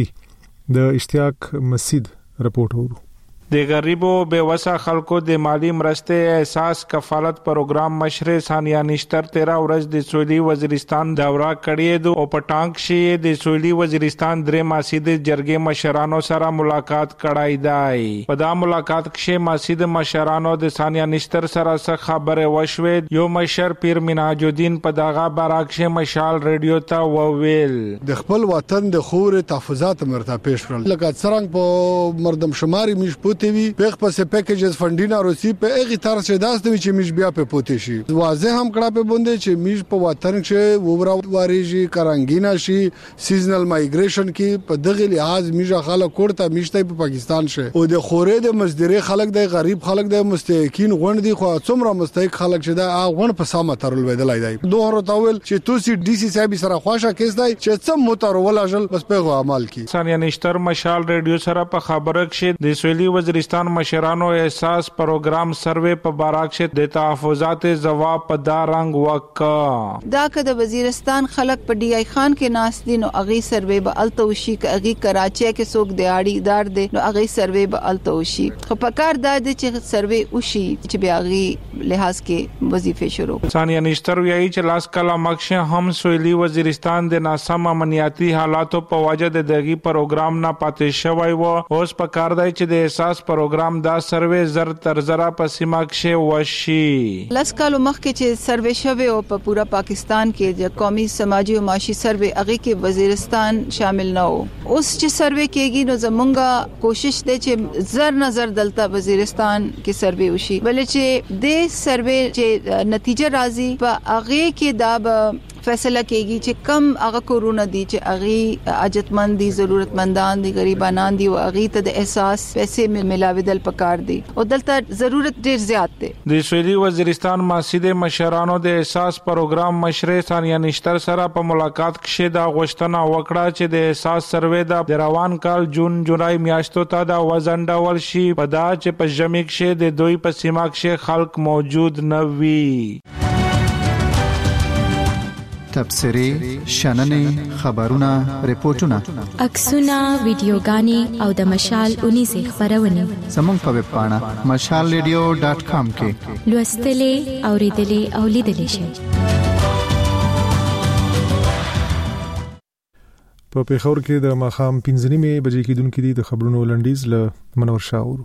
[SPEAKER 1] د اشتیاق مسید رپورټ ورو.
[SPEAKER 19] د غریبو بیوسه خلکو د مالی مرستې احساس کفالت پروګرام مشر ثانیه نشتر تیرا ورځ د سویلي وزیرستان دورا کړی دو او پټانک شي د سویلي وزیرستان درې ماسید جرګې مشرانو سره ملاقات کړای دی. په دا ملاقات کې ماسید مشرانو د ثانیه نشتر سره څه خبره وشوه. یو مشر پیر مناج الدین په داغه باراکشه مشال رادیو ته وویل
[SPEAKER 20] د خپل وطن د خور تحفظات مرته پیش کړل لکه څنګه په مردم شماري مش تی وی پیغ پس پیکیجز فندینا روسی په اغه تر څه داستوي چې مش بیا په پوتې شي. واضح هم کړه په بوندې چې مش په وطن کې وبرا واریږي کرانګینا شي سیزنل مایګریشن کې په دغه لحاظ میجا خلک کوړه میشته په پاکستان شي او د خورې د مزدوري خلک د غریب خلک د مستحقین غوڼ دي خو څومره مستحق خلک چې دا غوڼ په سامه ترول ودلای دی. دوه ورتاول چې توسی ډي سي صاحب سره خوښه کیس دی چې څه موترول اجل بس په عمل کې.
[SPEAKER 19] ثانیه نشتر مشال رادیو سره په خبره کې د سویلي وزیرستان مشرانو احساس پروګرام سروې په باراکشه د تحفظات جواب په دا رنگ وکا
[SPEAKER 21] دا کده وزیرستان خلق په ډی آی خان کې ناس دي نو اغي سروې به التوشي کې اغي کراچي کې سوق دیاړي دار دي نو اغي سروې به التوشي خو پکار دا دي چې سروې وشي چې بیا اغي لحاظ کې وظیفه شروع.
[SPEAKER 19] ثانیه نشتر ویایي چې لاس کلا مخشه هم سویلي وزیرستان د ناسم امنیتي حالاتو په وجه د دغه پروګرام نه پاتې شوی و. اوس پکار دی چې د احساس پروګرام دا سروې زر تر زرا په سیمه کې وشي.
[SPEAKER 21] لاس کالو مخکې چې سروې شوه او په پورا پاکستان کې د قومي سماجی او معاشي سروې هغه کې وزیرستان شامل نه وو. اوس چې سروې کېږي نو زمونږه کوشش دی چې زر نظر دلته وزیرستان کې سروې وشي بلې چې د سروې چې نتیجه راځي په هغه کې دا فیصله کېږي چې کم هغه کورونه دي چې هغه اجتمند دي ضرورتمندان دي غریبانان دي او هغه ته د احساس پیسې ملاویدل پکار دي او دلته ضرورت ډیر زیات دی.
[SPEAKER 19] د سویلي وزیرستان ماسید مشرانو د احساس پروګرام مشر ثانیه نشتر سره په ملاقات کې دا غوښتنه وکړه چې د احساس سروې د روان کال جون جولای میاشتو ته دا وزن ډول شي په دا چې په ژمي کې د دوی په سیمه کې خلک موجود نه وي.
[SPEAKER 6] تبصری شننې خبرونه ریپورتونه
[SPEAKER 7] عکسونه ویډیوګانې او د مشال اونې سه خبرونه
[SPEAKER 6] زموږ په ویب پاڼه mashal radio dot com کې
[SPEAKER 7] لوستلې اوریدلې او لیدلې شئ.
[SPEAKER 1] په پیښور کې د ماخام پنځه نیمه بجې کې دونکو دي د خبرونو لنډیز له منور شاورو.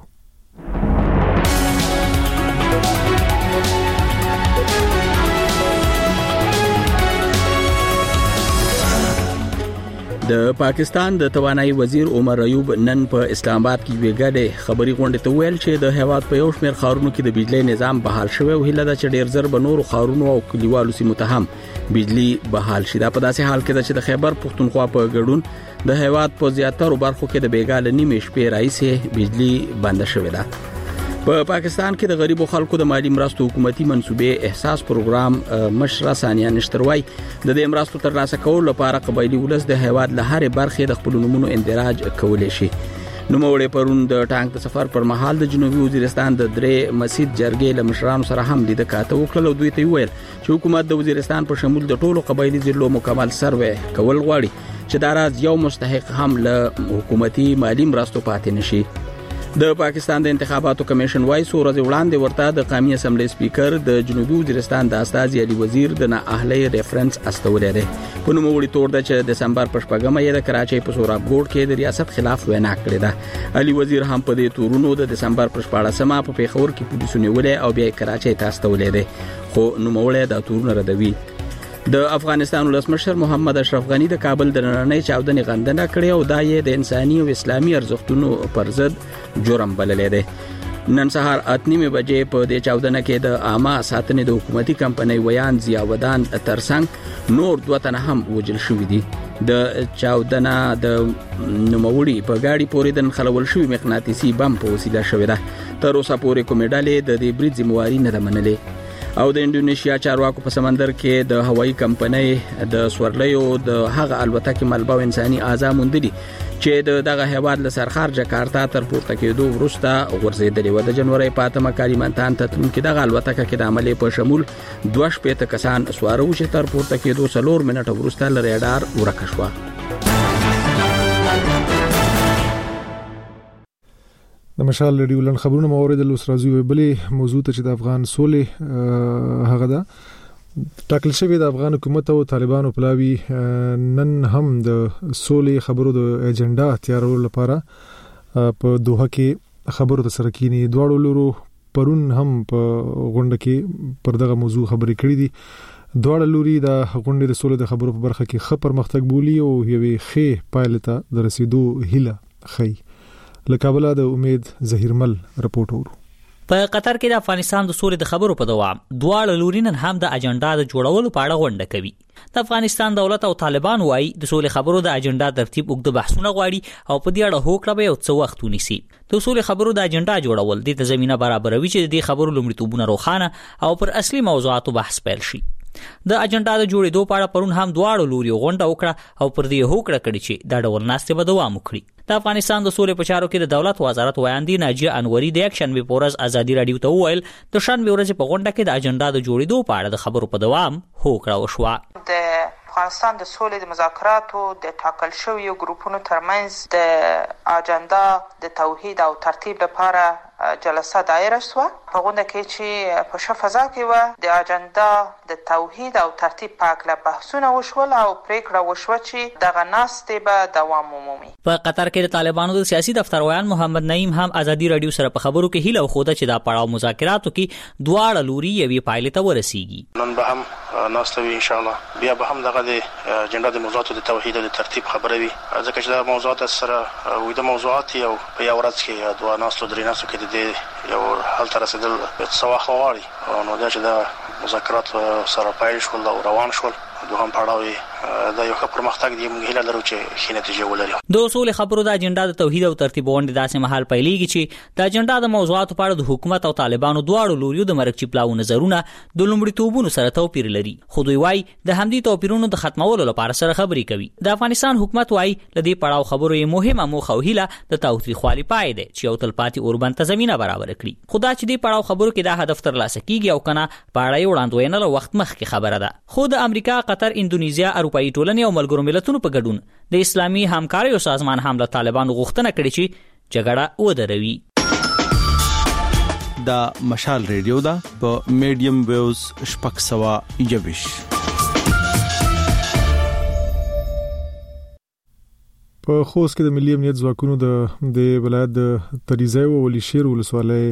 [SPEAKER 2] د پاکستان د توانایي وزیر عمر ایوب نن په اسلام آباد کې ویګاډه خبري غونډه ته ویل چې د هیواد په یو شمېر خارونو کې د بجلی نظام بحال شوی او هله د چډیر زر بنور خارونو او کلیوالو سیمو ته هم بجلی بحال شي. دا په داسې حال کې چې د خیبر پختونخوا په ګډون د هیواد په زیاتره برخو کې د بیګال نیمه شپې راځي بجلی بند شوې ده. په پاکستان کې د غریبو خلکو د مالی مرستو حکومتي منسوبې احساس پروګرام مشره ثانیه نشتروي د دې مرستو ترلاسه کولو لپاره قبایلی ولس د هیواد له هرې برخې د خپل نمونو اندراج کولای شي. نوموړی پرون د ټانک د سفر پر مهال د جنوبي وزیرستان د درې مسجد جرګې له مشرانو سره هم لیدل کاته وکړل او دوی ته ویل چې حکومت د وزیرستان په شمول د ټولو قبایلی ضلعو مکمل سروې کول غواړي چې دا راز یو مستحق هم له حکومتي مالی مرستو پاتې نشي. د پاکستان د انتخاباتو کمیشن وايي څو ورځې وړاندې ورته د قومي اسمبلی سپیکر د جنوبي وزیرستان د استاذ علي وزیر د نااهلي ریفرنس استولې ده. په نوموړي تور د چې دسمبر په شپږمه یې د کراچۍ په سوراب ګوډ کې د ریاست خلاف وینا کړې ده. علي وزیر هم په دې تورونو د دسمبر په شپاړسمه په پیښور کې پولیسو نیولې او بیا کراچۍ ته استولې ده خو نوموړي دا تورونه ردوي. د افغانستان ولسمشر محمد اشرف غنی د کابل د نړۍ چاودنې غندنه کړې او دا یې د انساني او اسلامي ارزښتونو پر ضد جرم بللې ده. نن سهار اتنیمه بجې په دې چاودنه کې د عامه ساتنې د حکومتي کمپنۍ ویان ضیاودان ترڅنګ نور دوه تنه هم وژل شوي دي. د چاودنه د نوموړي په گاډي پورې د خلول شوی مغناطیسي بم په وسیله شوې ده. تر اوسه پورې کومې ډلې د دې برید ذمہواری نه ده منلې. او د انډونیشیا چارواکو په سمندر کې د هوایي کمپنۍ د سورلیو د هغه الوتکې ملبه او انساني اعضاء موندلي چې د دغه هیواد له سرخار جکارتا تر پورته کېدو وروسته غورځېدلې و. د جنوري په اتمه کالیمنتان ته تلونکي دغه الوتکه کې د عملې په شمول دوه شپېته کسان سواره وو چې تر پورته کېدو څلور منټه وروسته له ریډار ورکه شوه.
[SPEAKER 1] د مشال ریډیو لن خبرونه مورید لوس راځي وبلې موضوع ته چې د افغان سولې هغه ده ټاکل شوی د افغان حکومت او طالبانو پلاوی نن هم د سولې خبرو د ایجنډا تیارولو لپاره په دوحه کې خبرو ته سره کینی. دواړو لورو پرون هم په غونډه کې پر دغه موضوع خبرې کړې دي. دواړه لوري د غونډې د سولې د خبرو په برخه کې ښه پرمختګ بولي او یوې ښې پایلې ته د رسیدو هیله ښیي. لکابل د امید ظهیرمل رپورټ ورو.
[SPEAKER 22] په قطر کې د افغانستان د سولې د خبرو په دوام دواړه لوري نن هم د اجنډا د جوړولو په اړه غونډه کوي. د افغانستان دولت او طالبان وايي د سولې خبرو د اجنډا ترتیب اوږده بحثونه غواړي او په دې اړه هوکړه به یو څه وخت ونیسي. د سولې خبرو د اجنډا جوړول د زمينه برابروي چې د دې خبرو لومړیتوبونه روښانه او پر اصلي موضوعاتو بحث پیل شي. د اجنډا د جوړېدو په اړه پرون هم دواړو لوري غونډه وکړه او پر دې هوکړه کړې چې دا ډول ناستې به دوام وکړي. د افغانستان د سولې په چارو کې د دولت وزارت وایاندې ناجیه انوري د یک شنبه پورز ازادي رادیو ته وویل د شنبه ورځ په غونډه کې د اجنډا د جوړېدو په اړه د خبرو په دوام هوکړه وشوه.
[SPEAKER 23] د افغانستان د سولې د مذاکراتو د ټاکل شویو ګروپونو ترمنځ د اجنډا د توحید او ترتیب لپاره جلسه دایره شوه. په غونډه کې چې په شفافه کې و د اجنډا د توحید او ترتیب په اړه بحثونه وشول او پریکړه وشوه چې دغه ناستې به دوام ومومي.
[SPEAKER 22] په قطر کې د طالبانو د سیاسي دفتر ویان محمد نعیم هم ازادي رادیو سره په خبرو کې هیله خوده چې دا پړاو مذاکراتو کې دواړه لوري یوې پایلې ته ورسیږي.
[SPEAKER 24] نن به هم ناستوي ان شاء الله بیا به هم دغه د اجنډا د موضوعاتو د توحید او د ترتیب خبره وي ځکه چې دا موضوعات سره وې د موضوعات یو په یو ورځ کې دوه ناستو درې ناستو کې د یو حل تر رسیدل څه وخت غواړي نو دا چې دا مذاکرات سره پیل شول او روان شول دوهم پړاو دا یو ښه پرمختګ دی موږ هیله لرو چې ښه نتیجه ولري.
[SPEAKER 22] د اصول خبرو د اجنډا د توحید او ترتیب غونډې داسې مهال پیلېږي چې د اجنډا د موضوعاتو په اړه د حکومت او طالبانو دواړو لوریو د مرکچي پلاو نظرونه د لومړیتوبونو سره توپیر لري خو دوی وايي د همدې توپیرونو د ختمولو لپاره سره خبرې کوي. د افغانستان حکومت وايي لدې پړاو خبرو یې مهمه موخه او هیله د تاوتریخوالي پای دی چې یو تلپاتې اوربند ته زمينه برابر کړي. خدا چې دې پړاو خبرو کې دا هدف ترلاسه کیږي او کنه پاړای وړاندوینه له وخت مخکې خبره ده. خو د امریکا، قطر، اندونیزیا، اروپایي ټولنې او ملګرو ملتونو په ګډون د اسلامي همکارۍ سازمان هم له طالبانو غوښتنه کړې چې جګړه ودروي.
[SPEAKER 25] د مشال ریډیو دا په میډیم ویوز شپږ سوه یوویشت.
[SPEAKER 1] په خوست کې د ملي امنیت ځواکونو د د ولایت د تریزای او ولي شیر ولسوالۍ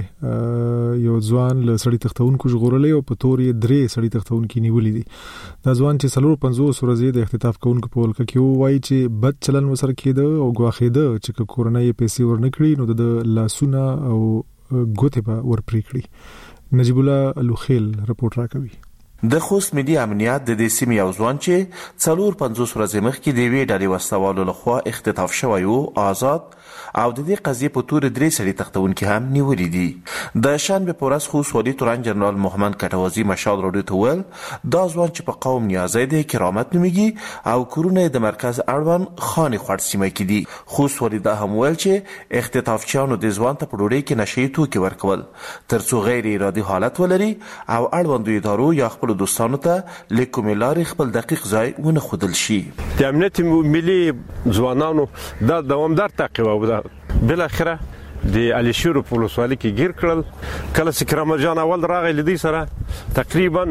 [SPEAKER 1] یو ځوان له سړی تختونکو ژغورلې او په تورې درې سړی تختونکو نیولې دي دا ځوان چې څلور پنځوس ورځې د اختطاف کوونکو په ولکه کې وایي چې بد چلن وسره کېده او غواخېده چې کورنۍ پیسې ورنکړي نو د لاسونه او ګوتې به ورپرې کړي نجیب الله لوخیل رپورټ راکوي
[SPEAKER 5] د خوست ملي امنیت د دې سیمې یو ځوان چې څلور پنځوس ورځې مخکې د یوې ډلې وسلوالو لخوا اختطاف شوی و آزاد او د دې قضیې په تور درې سړي تختونکي هم نیولې دي د شنبه په ورځ خوست والي تورن جنرال محمد کټوازي مشال راډیو ته وویل دا ځوان چې په قوم نیازی دی کرامت نومیږي او کورونه د مرکز اړوند خاني خوړ سیمه کې دي خوست والي دا هم ویل چې اختطافچیانو د ځوان ته په ډوډۍ کې نشي توکي ورکول ترڅو غیر ارادي حالت ولري او اړوند ادارو یا خپل دوستانو ته لیکوم لاري خپل دقیق ځای ونه خودل شي
[SPEAKER 8] د امنیت ملي ځوانانو دا دوامدار تعقیب او بل اخره د علي شیر په ولسوالۍ کې گیر کړل کله چې کرامه جان اول راغی لدی سره تقریبا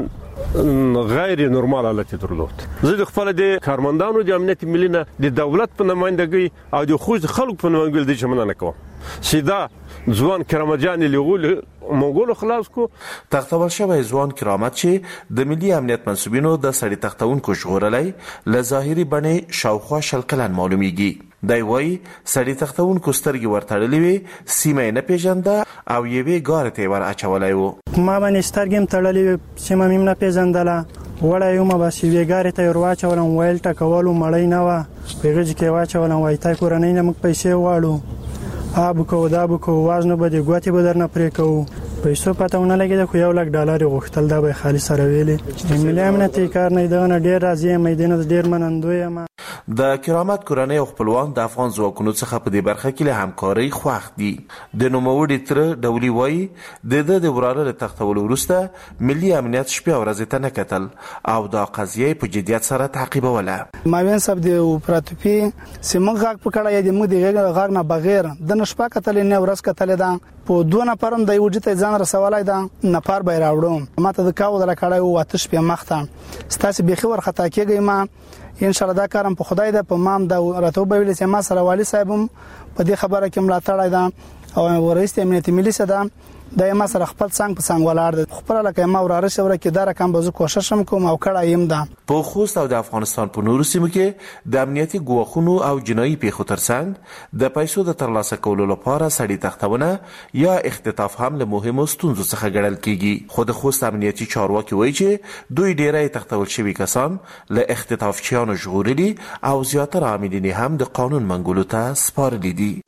[SPEAKER 8] غیر نورمال حالت درلود زه د خپل د کارمندانو د امنیت ملي نه د دولت په نمائندګۍ او د خوځ خلک په نمائندګۍ د شمنانه کوم سیدا ځوان کرامه جان لغول مونږ خلاص کو
[SPEAKER 5] تختول شوی ځوان کرامت چې د ملي امنیت منسوبینو د سړی تختونکو ژغورلې له ظاهري بڼې شاوخوا شل کلن معلومیږي دی وایي سړی تختونکو سترګې ورتړلې وي سیمه یې نه پیژنده او یوې غارې ته ور اچولی و
[SPEAKER 9] ما باندې سترګې هم تړلې وې سیمه مې نه پیژندله وړی یم بس یوې غارې ته ور واچولم ویل ټکولو مړی نه وه په غېږ کې واچولم وایي تا کورنۍ نه موږ پیسې غواړو آب کو دا بو کو وازنه به د ګوتې به درنه پرې کوو پیسو پته ونه لګیده خو یو لک ډالر غوښتل دا به خالي سره ویلې ملي امنیت کار نه دغه ډیر راځي مې دینه ډیر منندوی یم
[SPEAKER 5] د کرامت کورنۍ او خپلوان د افغان ځواکونو څخه په دې برخه کې له همکارۍ خوښ دي د نوموړي تر ډولي وایي د د وراره له تختولو وروسته ملي امنیت شپه ورځ ته نه کتل او دا قضیه په جدیت سره تعقیبوله
[SPEAKER 9] ماوین صاحب د اپراتیفي سیمه غاک پکړای د موږ د غاک نه بغیر د نشپا کتل نه ورس کتل دا په دوه نفرم د یو جته ځان رسولای دا نفر به راوړم ماته د کاو د کړای او آتش په مخته ستاسو بيخي ور خطا کېږي ما ان شاء الله دا کارم په خدای د په مام د راتوب ویل چې ما سره والي صاحبم په دې خبره کې ملاتړ دا او رئیس امنیت ملي صدا د ما سره خپل څنګه په څنګه ولاړ د خپل لکه ما وراره شوره کې دا رقم به زه کوشش کوم او کړه يم دا
[SPEAKER 5] په خوست او د افغانستان په نورو سیمو کې د امنیتي ګواښونو او جنایي پیښو ترڅنګ د پیسو د ترلاسه کولو لپاره سړي تختونه یا اختطاف هم له مهمو ستونزو څخه ګڼل کیږي خو د خوست امنیتي چارواکي وایي چې دوی ډیری تختول شوي کسان له اختطافچیانو ژغورلي او زیاتره عاملین هم د قانون منګولو ته سپارلي دي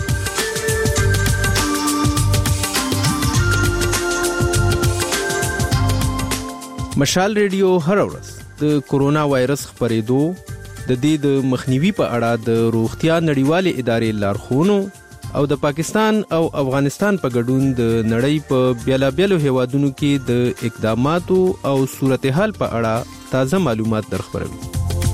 [SPEAKER 10] مشال ریډیو هر ورځ د کورونا وایرس خپرېدو د دې د مخنیوي په اړه د روغتیا نړیوالې ادارې لارښوونو او د پاکستان او افغانستان په ګډون د نړۍ په بیلابیلو هیوادونو کې د اقداماتو او صورتحال په اړه تازه معلومات درخبروي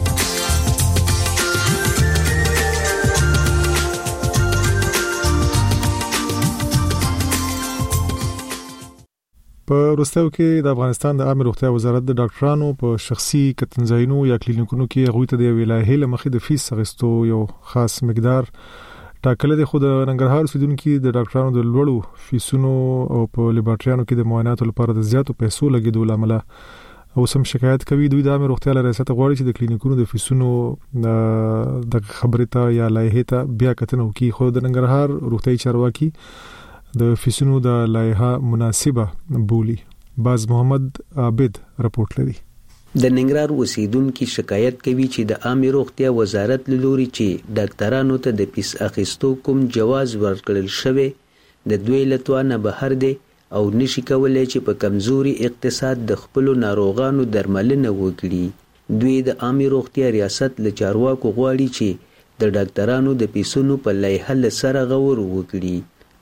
[SPEAKER 1] په وروستیو کې د افغانستان د عامه روغتیا وزارت د ډاکټرانو په شخصي کتنځایونو یا کلینیکونو کې غوښتل د ویلایې لمخې د فیس اخیستو یو خاص مقدار ټاکل دي خو د ننګرهار اوسیدونکو د ډاکټرانو د لوړو فیسونو او په لیبارټریانو کې د معایناتو لپاره د زیاتو پیسو لګیدو لامل او سم شکایت کوي دوی د عامه روغتیا لپاره ریاست غواړي چې د کلینیکونو د فیسونو د خبرې ته یا لایحه ته بیا کتنه وکړي خو د ننګرهار روغتي چارواکي د فیسونو د لایحه مناسبه بولی باز محمد عابد رپورټ لري
[SPEAKER 12] د ننګرهار اوسیدونکو شکایت کوي چې د عامه روغتیا وزارت لوري چې ډاکټرانو ته د فیس اخیستو کوم جواز ورکړل شوی د دوی لتوانه بهر دی او نشي کولای چې په کمزوري اقتصاد د خپل ناروغانو درملنه وکړي دوی د عامه روغتیا ریاست له چارواکو غواړي چې د ډاکټرانو د فیسونو په لایحه سره غور وکړي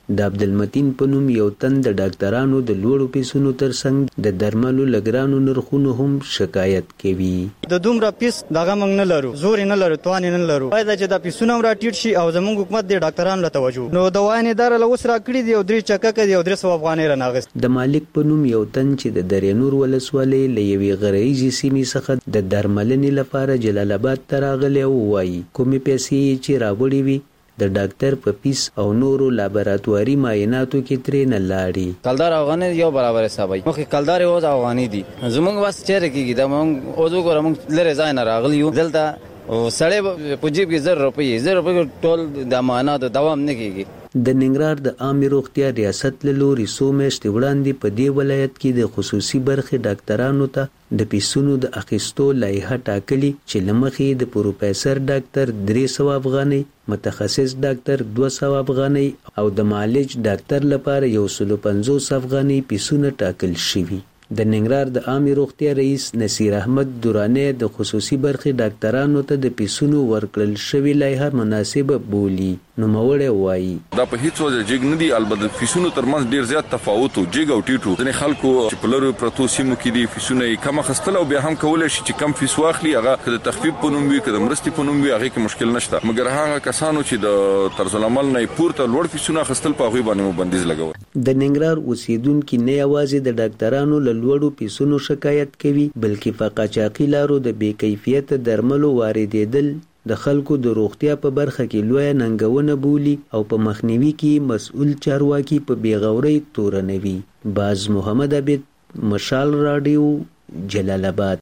[SPEAKER 12] د عبدالمتین په نوم یو تن د ډاکټرانو د لوړو پیسونو ترڅنګ د درملو لګرانو نرخونو هم شکایت کوي.
[SPEAKER 3] د دومره پیس دغه موږ نه لرو، زور نه لرو، توان نه لرو. باید چې د پیسونو را ټیټ شي او زموږ حکومت د ډاکټرانو له توجه نو د وانې دار له وسره کړی دی او درې چکه کړي او درې سو افغانۍ رانغست.
[SPEAKER 12] د مالک په نوم یو تن چې د درینور ولسوالۍ له یوې غرایزي سیمې څخه د درملنې لپاره جلال آباد ته راغلی او وایي کومې پیسې چې راوړې وي د ډاکټر په پیس او نورو لابراتواري معایناتو کې ترې نه لاړې.
[SPEAKER 11] کلدار افغاني یو برابر حسابي مخکې کلدار یو افغاني دي زمونږ بس چیرې کېږي د مونږ اوځو ګورم لره ځای نه راغلی یو دلته او سړی په جیب کې زر روپۍ زر روپۍ ټول د معایناتو دوام نه کېږي.
[SPEAKER 12] د ننګرهار د عامې روغتیا ریاست له لوري څو میاشتې وړاندې په دې ولایت کې د خصوصي برخې ډاکټرانو ته د پیسونو د اخیستو لایحه ټاکلي چې له مخې د پروفیسر ډاکټر درې سوه افغانۍ، متخصص ډاکټر دوه سوه افغانۍ او د معالج ډاکټر لپاره یو سلو پنځوس افغانۍ پیسونه ټاکل شوي. د ننګرهار د عامې روغتیا رئیس نصیر احمد دورانی د خصوصي برخې ډاکټرانو ته د پیسونو ورکړل شوې لایحه مناسبه بولي. نوموړی وایي
[SPEAKER 13] دا په هیڅ وجه جګ نه دي، البته فیسونو ترمنځ ډیر زیات تفاوت او جګ او ټیټو ځینې خلکو چې په لرو پرتو سیمو کې دي فیسونه یې کم اخیستل او بیا هم کولی شي چې کم فیس واخلي هغه که د تخفیف په نوم وي که د مرستې په نوم وي هغې کې مشکل نشته، مګر هغه کسانو چې د طرزالعمل نه یې پورته لوړ فیسونه اخیستل په هغوی باندې مو بندیز لګول.
[SPEAKER 12] د ننګرهار اوسیدونکي نه یوازې د ډاکټرانو له لوړو پیسونو شکایت کوي بلکې په قاچاقي لارو د بې کیفیته درملو واردېدل د خلکو د روغتیا په برخه کې لویه ننګونه بولي او په مخنیوي کې مسؤل چارواکي په بېغورۍ تورنوي. باز محمد عبید، مشال راډیو، جلال آباد.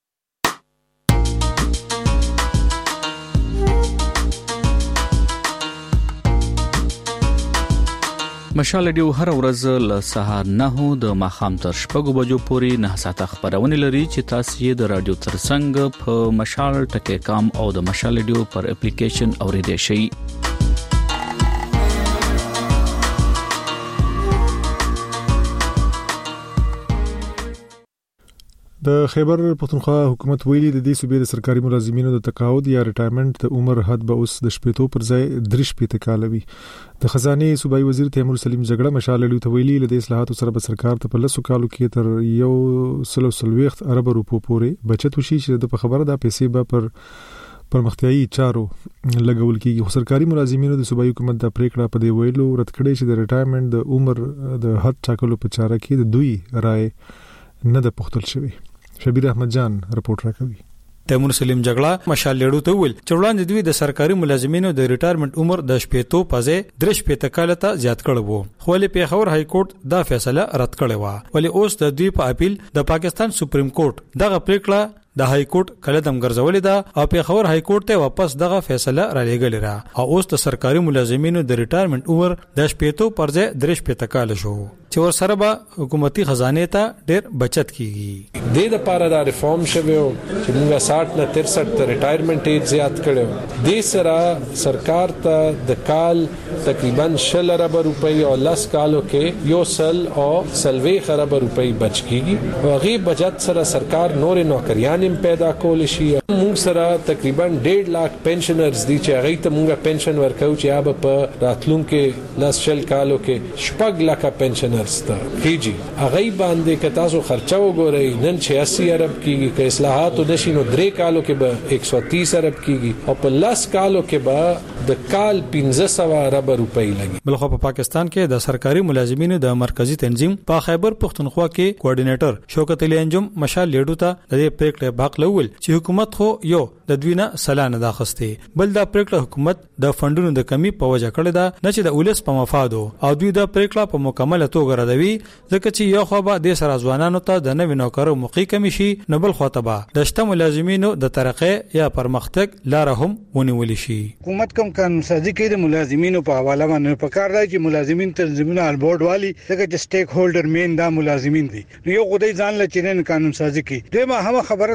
[SPEAKER 2] مشال ډیو هر ورځ له سهار نه د ماخام تر شپږو بجو پورې نه ساعته خبرونه لري چې تاسو یې د رادیو ترڅنګ په مشال ټکی کام او د مشال ډیو پر اپلیکیشن اوریدئ شئ.
[SPEAKER 1] د خیبر پختونخوا حکومت ویلي د دې صوبې د سرکاري ملازمینو د تقاعد یا ریټایرمنټ د عمر حد به اوس د شپېتو پر ځای درې شپېته کاله وي. د خزانه صوبایي وزیر تیمور سلیم جګړه مشال ډیو ته ویلي له دې اصلاحاتو سره به سرکار ته په لسو کالو کې تر یو سلو څلوېښت ارب روپو پورې بچت وشي چې د په خبره ده پیسې به پر پرمختیایي چارو لګول کیږي. خو سرکاري ملازمینو د صوبایي حکومت د پریکړه په دی ویلو رد کړې چې د ریټایرمنټ د عمر د حد ټاکلو په چاره کې د دوی رائے نه ده پوښتل شوی. شبیر احمد جان رپورټ راکوي.
[SPEAKER 15] تیمور سلیم جګړه مشال ډیو ته ویل چې وړاندې دوی د سرکاري ملازمینو د ریټایرمنټ عمر د شپېتو په ځای درې شپېته کاله ته زیات کړی وو، خو له پیښور های کورټ دا فیصله رد کړې و. ولې اوس د دوی په اپیل د پاکستان سپریم کورټ دغه پریکړه د های کورټ کله دم ګرځولې ده او پیښور های کورټ ته واپس دغه فیصله را لېږلې را او اوس د سرکاري ملازمینو د ریټایرمنټ عمر د شپېتو پر ځای درې شپېته کاله شو چې ور سره به حکومتي خزانه ته ډېر بچت کیږي.
[SPEAKER 16] د د پاره د ریفارم شوی چې موږ ساठ نه ترسठ ته ریټایرمنټ ایج زیات کړو. د سره سرکار ته د کال تقریبا شل ارب روپۍ او لس کالو کې یو سل او سلوي خراب روپۍ بچ کیږي او غي بچت سره سرکار نور نوکریان پیدا کول شي. موږ سره تقریبا ډېر لاک پنشنرز دي چې هغه ته موږ پنشن ورکو چې هغه په راتلونکو لس شل کالو کې شپږ لاک پنشنرز ته کیږي. هغه باندې که تاسو خرچه وګورئ نن چھیاسی ارب کیږي، که اصلاحات ودشي نو درې کالو کې به ایک سو تیس ارب کیږي او په لس کالو کې به د کال پنځه سوه ارب روپۍ لګي.
[SPEAKER 15] بلخو په پاکستان کې د سرکاري ملازمینو د مرکزی تنظیم په خیبر پختونخوا کې کوارډینیټر شوکت علي انجم مشال ډیو ته د دې پریکړې باق لول چې حکومت خو یو د دوی نه سلانه دا خسته بل دا پریکړه حکومت د فندونو د کمی په وجه کړی دا نه چې د ولس په مفادو او دوی دا پریکړه په مکمل توګه ردوي ځکه چې یو خو به د سر ځوانانو ته د نوې نوکرو موقع کمی شي نه بل خو ته به د شته ملازمینو د ترقې یا پرمختګ لار هم ونیول شي.
[SPEAKER 26] حکومت کوم قانون سازي کوي د ملازمینو په حواله باندې په کار دی چې ملازمین تنظیمونه البورډ والی ځکه چې سټیک هولډر مین دا ملازمین دي نو یو خدای ځان له چینن قانون سازي کوي دوی ما هم خبره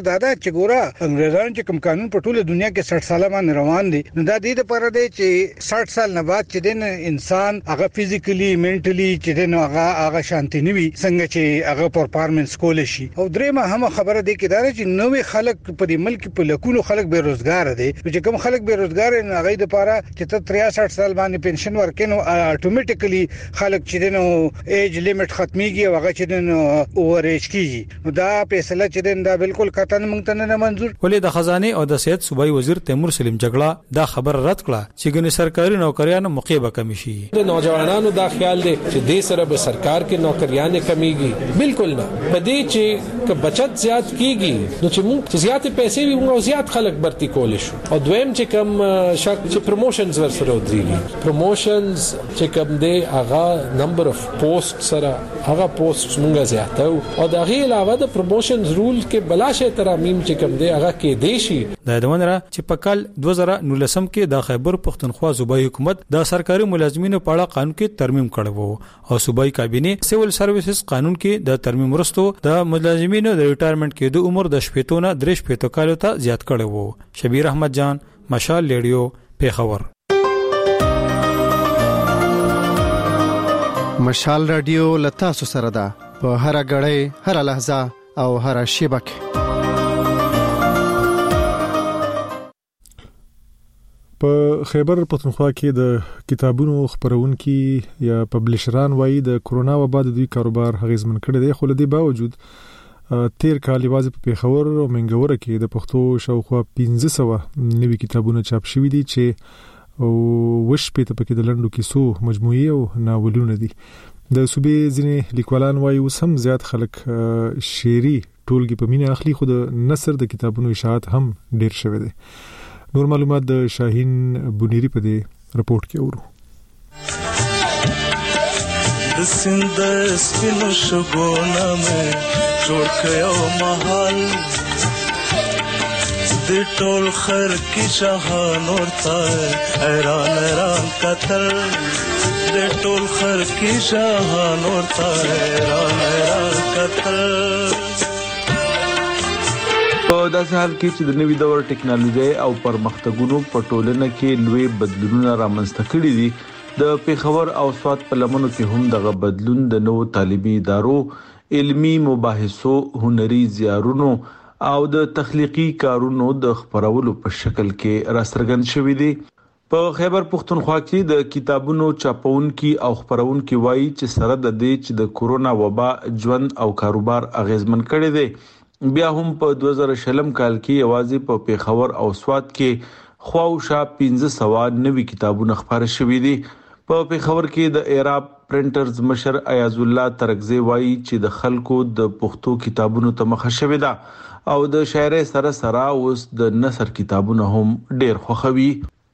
[SPEAKER 26] دادا چې ګوره انګریزان چې کوم قانون په ټوله دنیا کې سړ ساله باندې روان دي نو دا دې لپاره دی چې سړ سال نه بعد چې دین انسان هغه فزیکلی منټلی چې دین هغه هغه شانتي نوي څنګه چې هغه پرفارمنس کول شي او درېمه هم خبره دی کې دا چې نوې خلک په دې ملک په لکونو خلک بیروزګار دي چې کوم خلک بیروزګار نه هغه د لپاره چې ته شپږ سال باندې پنشن ورکینو اتوماتیکلی خلک چې دنو ایج لیمټ ختميږي او هغه چې دنو اوور ایج کیږي نو دا فیصله چې دن دا بالکل قطعا مونږ ته نه منزور.
[SPEAKER 15] ولې د خزانه او د صحت صوبایي وزیر تیمور سلیم جګړه دا خبر رد کړه چې ګنې سرکاري نوکریانو موقع به کم شي.
[SPEAKER 16] د نوجوانانو دا خیال دی چې د سره به سرکار کې نوکریانه کمیږي، بالکل نه. پدې چې ک بچت زیات کیږي نو چې موږ زیات پیسې وي موږ زیات خلک برتی کول شو. او دویم چې کم شک چې پروموشنز ورسره ودرېږي، پروموشنز چې کوم دی هغه نمبر اف پوسټ سره هغه پوسټ مونږه زیاتو او دا غي علاوه د پروموشنز رول کې بلاشه ترامیم چې کوم دی هغه کې دیشي.
[SPEAKER 15] دا د ونره چې په کال دوه زره نولسم کې د خیبر پختونخوا صوبایي حکومت د سرکاري ملازمینو په اړه قانون کې ترمیم کړو او صوبایي کابینه سیول سرویسز قانون کې د ترمیم وروسته د ملازمینو د ریټایرمنټ کې د عمر د شپېتو نه درې شپېتو کالو ته زیات کړو. شبیر احمد جان، مشال ریډیو، پیښور.
[SPEAKER 6] مشال رادیو لتا سو سره ده په هر غړې هر لحظه او هر شیبه کې.
[SPEAKER 1] په خیبر پختونخوا کې د کتابونو خبرونکي یا پبلشران وایي د کورونا وبا د دوی کاروبار هغیزمن کړی دی، خو لدی باوجود تیر کال یوازې په پیښور او منګوره کې د پښتو شاوخوا پنځه سوه نوي کتابونه چاپ شوي دي چې او وش په تپکې د لندو کیسو مجموعي او ناولونه دي. د صوبې ځینې لیکوالان وایي اوس هم زیات خلک شعري ټولګي په مینه اخلي، خو د نثر د کتابونو اشاعت هم ډیر شوی دی. نور معلومات د شاهین بونيري په دې رپورت کې اورو.
[SPEAKER 4] د سند سپینو شګونه مې جوړ کړو محل د ټول خر کې شاهان ورته حیران حیران قتل د ټول خر کې شاهان ورته حیران حیران قتل.
[SPEAKER 14] په داسې حال کې چې د نوي دور ټکنالوژي او پرمختګونو په ټولنه کې لوی بدلونونه رامنځته کړي دي، د پیښور او سوات په لمنو کې هم دغه بدلون د نوو طالبي ادارو، علمی مباحثو، هنري زیارونو او د تخلیقي کارونو د خبرولو په شکل کې راڅرګند شوی دی. په خیبر پختونخوا کې د کتابونو چاپونکي او خبرونکي وایي چې سره د دې چې د کورونا وبا ژوند او کاروبار اغیزمن کړی دی، بیا هم په دوه زره شلم کال کې یوازې په پیښور او سوات کې خواوشا پنځه سوه نوي کتابونه خبر شوي دي. په پیښور کې د ایراب پرنټرز مشر ایاز الله ترکزی وایي چې د خلکو د پښتو کتابونو ته مخه شوې ده او د شاعرۍ سره سره اوس د نثر کتابونه هم ډیر خوښوي.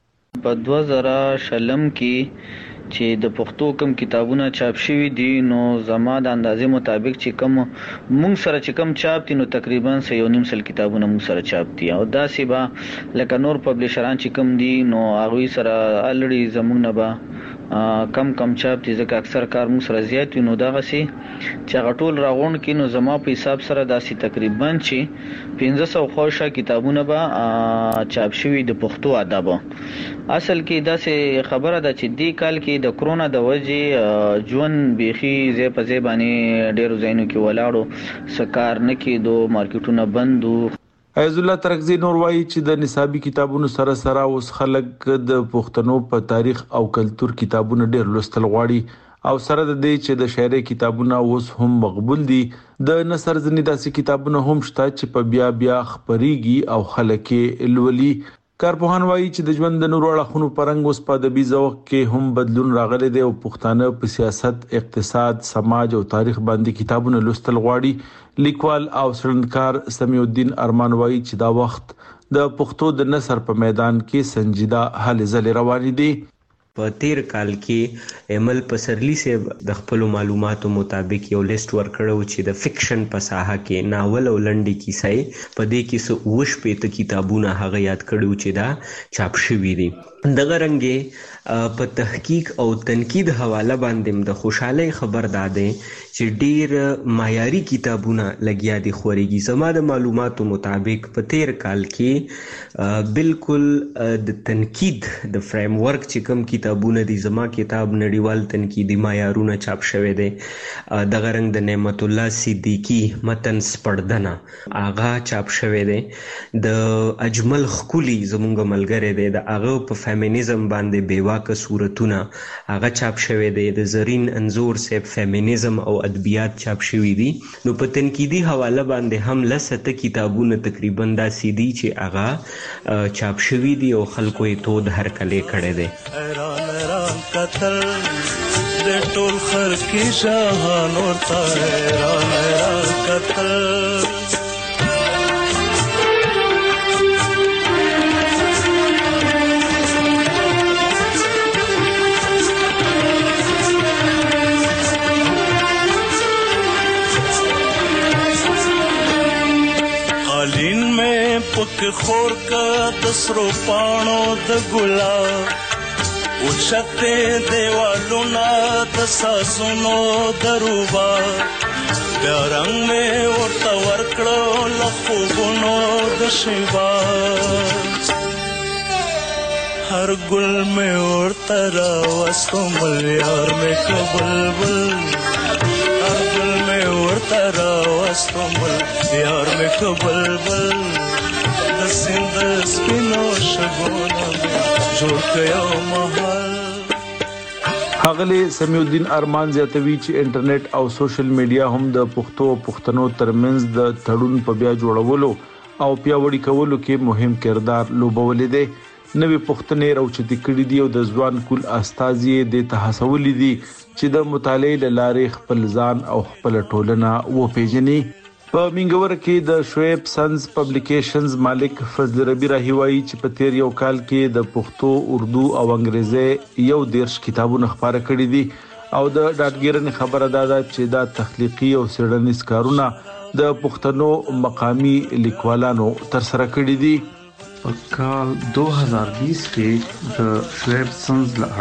[SPEAKER 17] په دوه زره شلم کې چې د پښتو کم کتابونه چاپ شوي دي نو زما د اندازې مطابق چې کم مونږ سره چې کم چاپ دي نو تقریبا سه یو نیم سل کتابونه مونږ سره چاپ دي او دا سی با لکه نور پبلشران چې کم دي نو هغه سره الریډي زمونږ نه با کم کم چاپ دي ځکه اکثر کار مونږ سره زیات وي نو دا غسي چې غټول راغون کې نو زما په حساب سره داسي تقریبا چې پنځه سوه خوښه کتابونه با چاپ شوي د پښتو ادب. اصل کې داسې خبره ده چې دی کال کې د کرونا د وجې ژوند بيخي زی په زی باندې ډېرو ځایونو کې ولاړو، سکار نه کېدو، مارکیټونه بندو.
[SPEAKER 14] ایاز الله ترکزی نور وایي چې د نصابي کتابونو سره سره اوس خلک د پښتنو په تاریخ او کلچر کتابونه ډېر لوستل غواړي او سره د دې چې د شاعرۍ کتابونه اوس هم مقبول دي، د نثر ځینې داسې کتابونه هم شته چې په بیا بیا خپريږي او خلک یې لولي. کارپوهان وایي چې د ژوند د نورو اړخونو پرنګ اوس په ادبي ذوق کې هم بدلون راغلی دی او پښتانه په سیاست، اقتصاد، سماج او تاریخ باندې کتابونه لوستل غواړي. لیکوال او څېړنکار سمیع الدین ارمان وایي چې دا وخت د پښتو د نثر په میدان کې سنجیده هلې ځلې روانې دي.
[SPEAKER 12] په تیر کال کې ایمل پسرلی سے د خپل معلوماتو مطابق یو لیست ورکړو چې د فکشن په ساحه کې ناول او لنډي کیسې په دې کې څو وش په کتابونه هغه یاد کړو چې دا چاپ شوي دي. دغه رنګه
[SPEAKER 7] په تحقیق او تنقید حواله باندې د خوشحالي خبر داده چې ډیر معیاري کتابونه لګیا دي خوريږي. زما د معلوماتو مطابق په تیر کال کې بالکل د تنقید د فریم ورک چې کوم کتابونه دي، زما کتاب نړیوال تنقیدي معیارونه چاپ شوی دی. د غرنګ د نعمت الله صدیقی متن سپړدنه آغا چاپ شوی دی. د اجمل خکولی زمونږ ملګری دی، د هغه په فیمینیزم باندې بیواکه صورتونه هغه چاپ شوی دی. د زرین انزور صاحب فیمینیزم او ادبیات چاپ شوی دي. نو په تنقیدي حواله باندې هم لسته کتابونه تقریبا داسې دي چې هغه چاپ شوی دي او خلکو یې تود هرکلی کړی دی.
[SPEAKER 4] د ټول خر کې شاهان ورته حیران حیران کتل. قالین میں پک خور کا دسرو پانو د ګلاب اوچته دیوالونا د ساسونو دروبا بیا رنگ میں ورته ورکړو لخوبونو د شیبا هر گل میں ورته راوستو ملیار میں کبلبل هر گل میں ورته راوستو ملیار میں کبلبل د سند سپینو شګونه جوړ کيو محل.
[SPEAKER 14] اغلی سمیع الدین ارمان زیاتوي چې انټرنیټ او سوشل میډیا هم د پښتو پښتنو ترمنځ د تړون په بیا جوړولو او پیاوړي کولو کې مهم کردار لوبولې دي. نوې پښتنې راوچتي کړې دي او د ځوان کول استازي د تحسولې دي چې د مطالعې لارې خپل ځان او خپل ټولنه و پیژني. په منګور کې د شعیب سنز پبلیکیشنز مالک فضل ربی راهوی چې په تیر یو کال کې د پښتو، اردو او انګریزي یو دیرش کتابونه خبره کړي دي او د ډاډګیرنې خبره ده چې دا تخلیقي او څېړنیز کارونه د پښتنو مقامی لیکوالانو تر سره کړي دي.
[SPEAKER 18] په کال دو هزار بیس کې د شعیب سنز له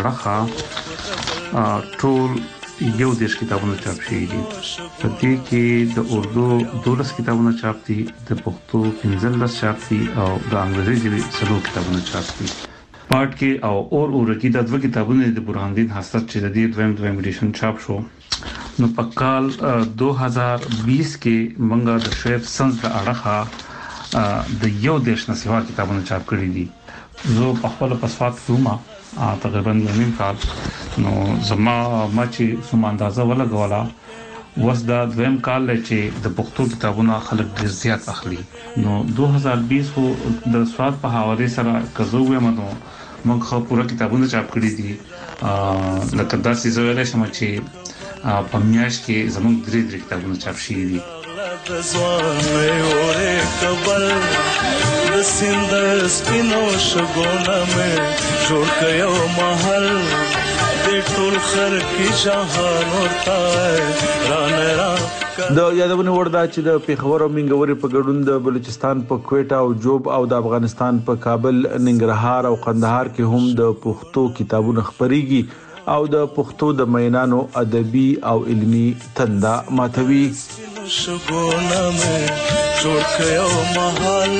[SPEAKER 18] اړخه ټول یو دیش کتابونه چاپ شوي دي. په دې کې د اردو دولس کتابونه چاپ دي، د پښتو پنځلس چاپ دي او د انګریزي ژبې څلور کتابونه چاپ دي. پارت کې او اور اورکی د دوه کتابونه د برهان الدین حسرت چې د دې دویم دویم ایډیشن چاپ شو. نو په کال دو هزار بیس کې منګه د شعیب سنز له اړخه د یو دیش نه سیوا کتابونه چاپ کړي دي. زه په خپل پسفات کومه تقریبا نیم کال نو زما ما چې سم اندازه ولګوله وس دا دویم کال چې د پښتو کتابونه خلک ډیر زیات اخلي. نو دو هزار بیس خو د سواد په حواله سره کزو وایم نو موږ خو پوره کتابونه چاپ کړي دي. لکه داسې زویل شم چې په میاشت کې زموږ درې درې کتابونه چاپ شوي دي.
[SPEAKER 4] د ځوان مې اورې کبل د سیند سپینو شګونه مې جوړ کيو محل د ټول خر کې جهان ورته ران ران.
[SPEAKER 14] د یادونه وردا چې د پیښور او منګوري په ګډون د بلوچستان په کوټه او جوب او د افغانستان په کابل، ننګرهار او قندهار کې هم د پښتو کتابونه خبريږي او د پښتو د مینانو ادبي او علمي تنده ماتوي.
[SPEAKER 4] شګونه مې جوړ کيو محل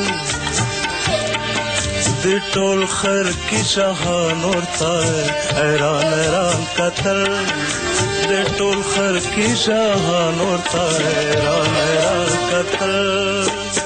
[SPEAKER 4] د ټول خر کې جهان ورته حیران حیران کتل د ټول خر کې جهان ورته حیران حیران کتل.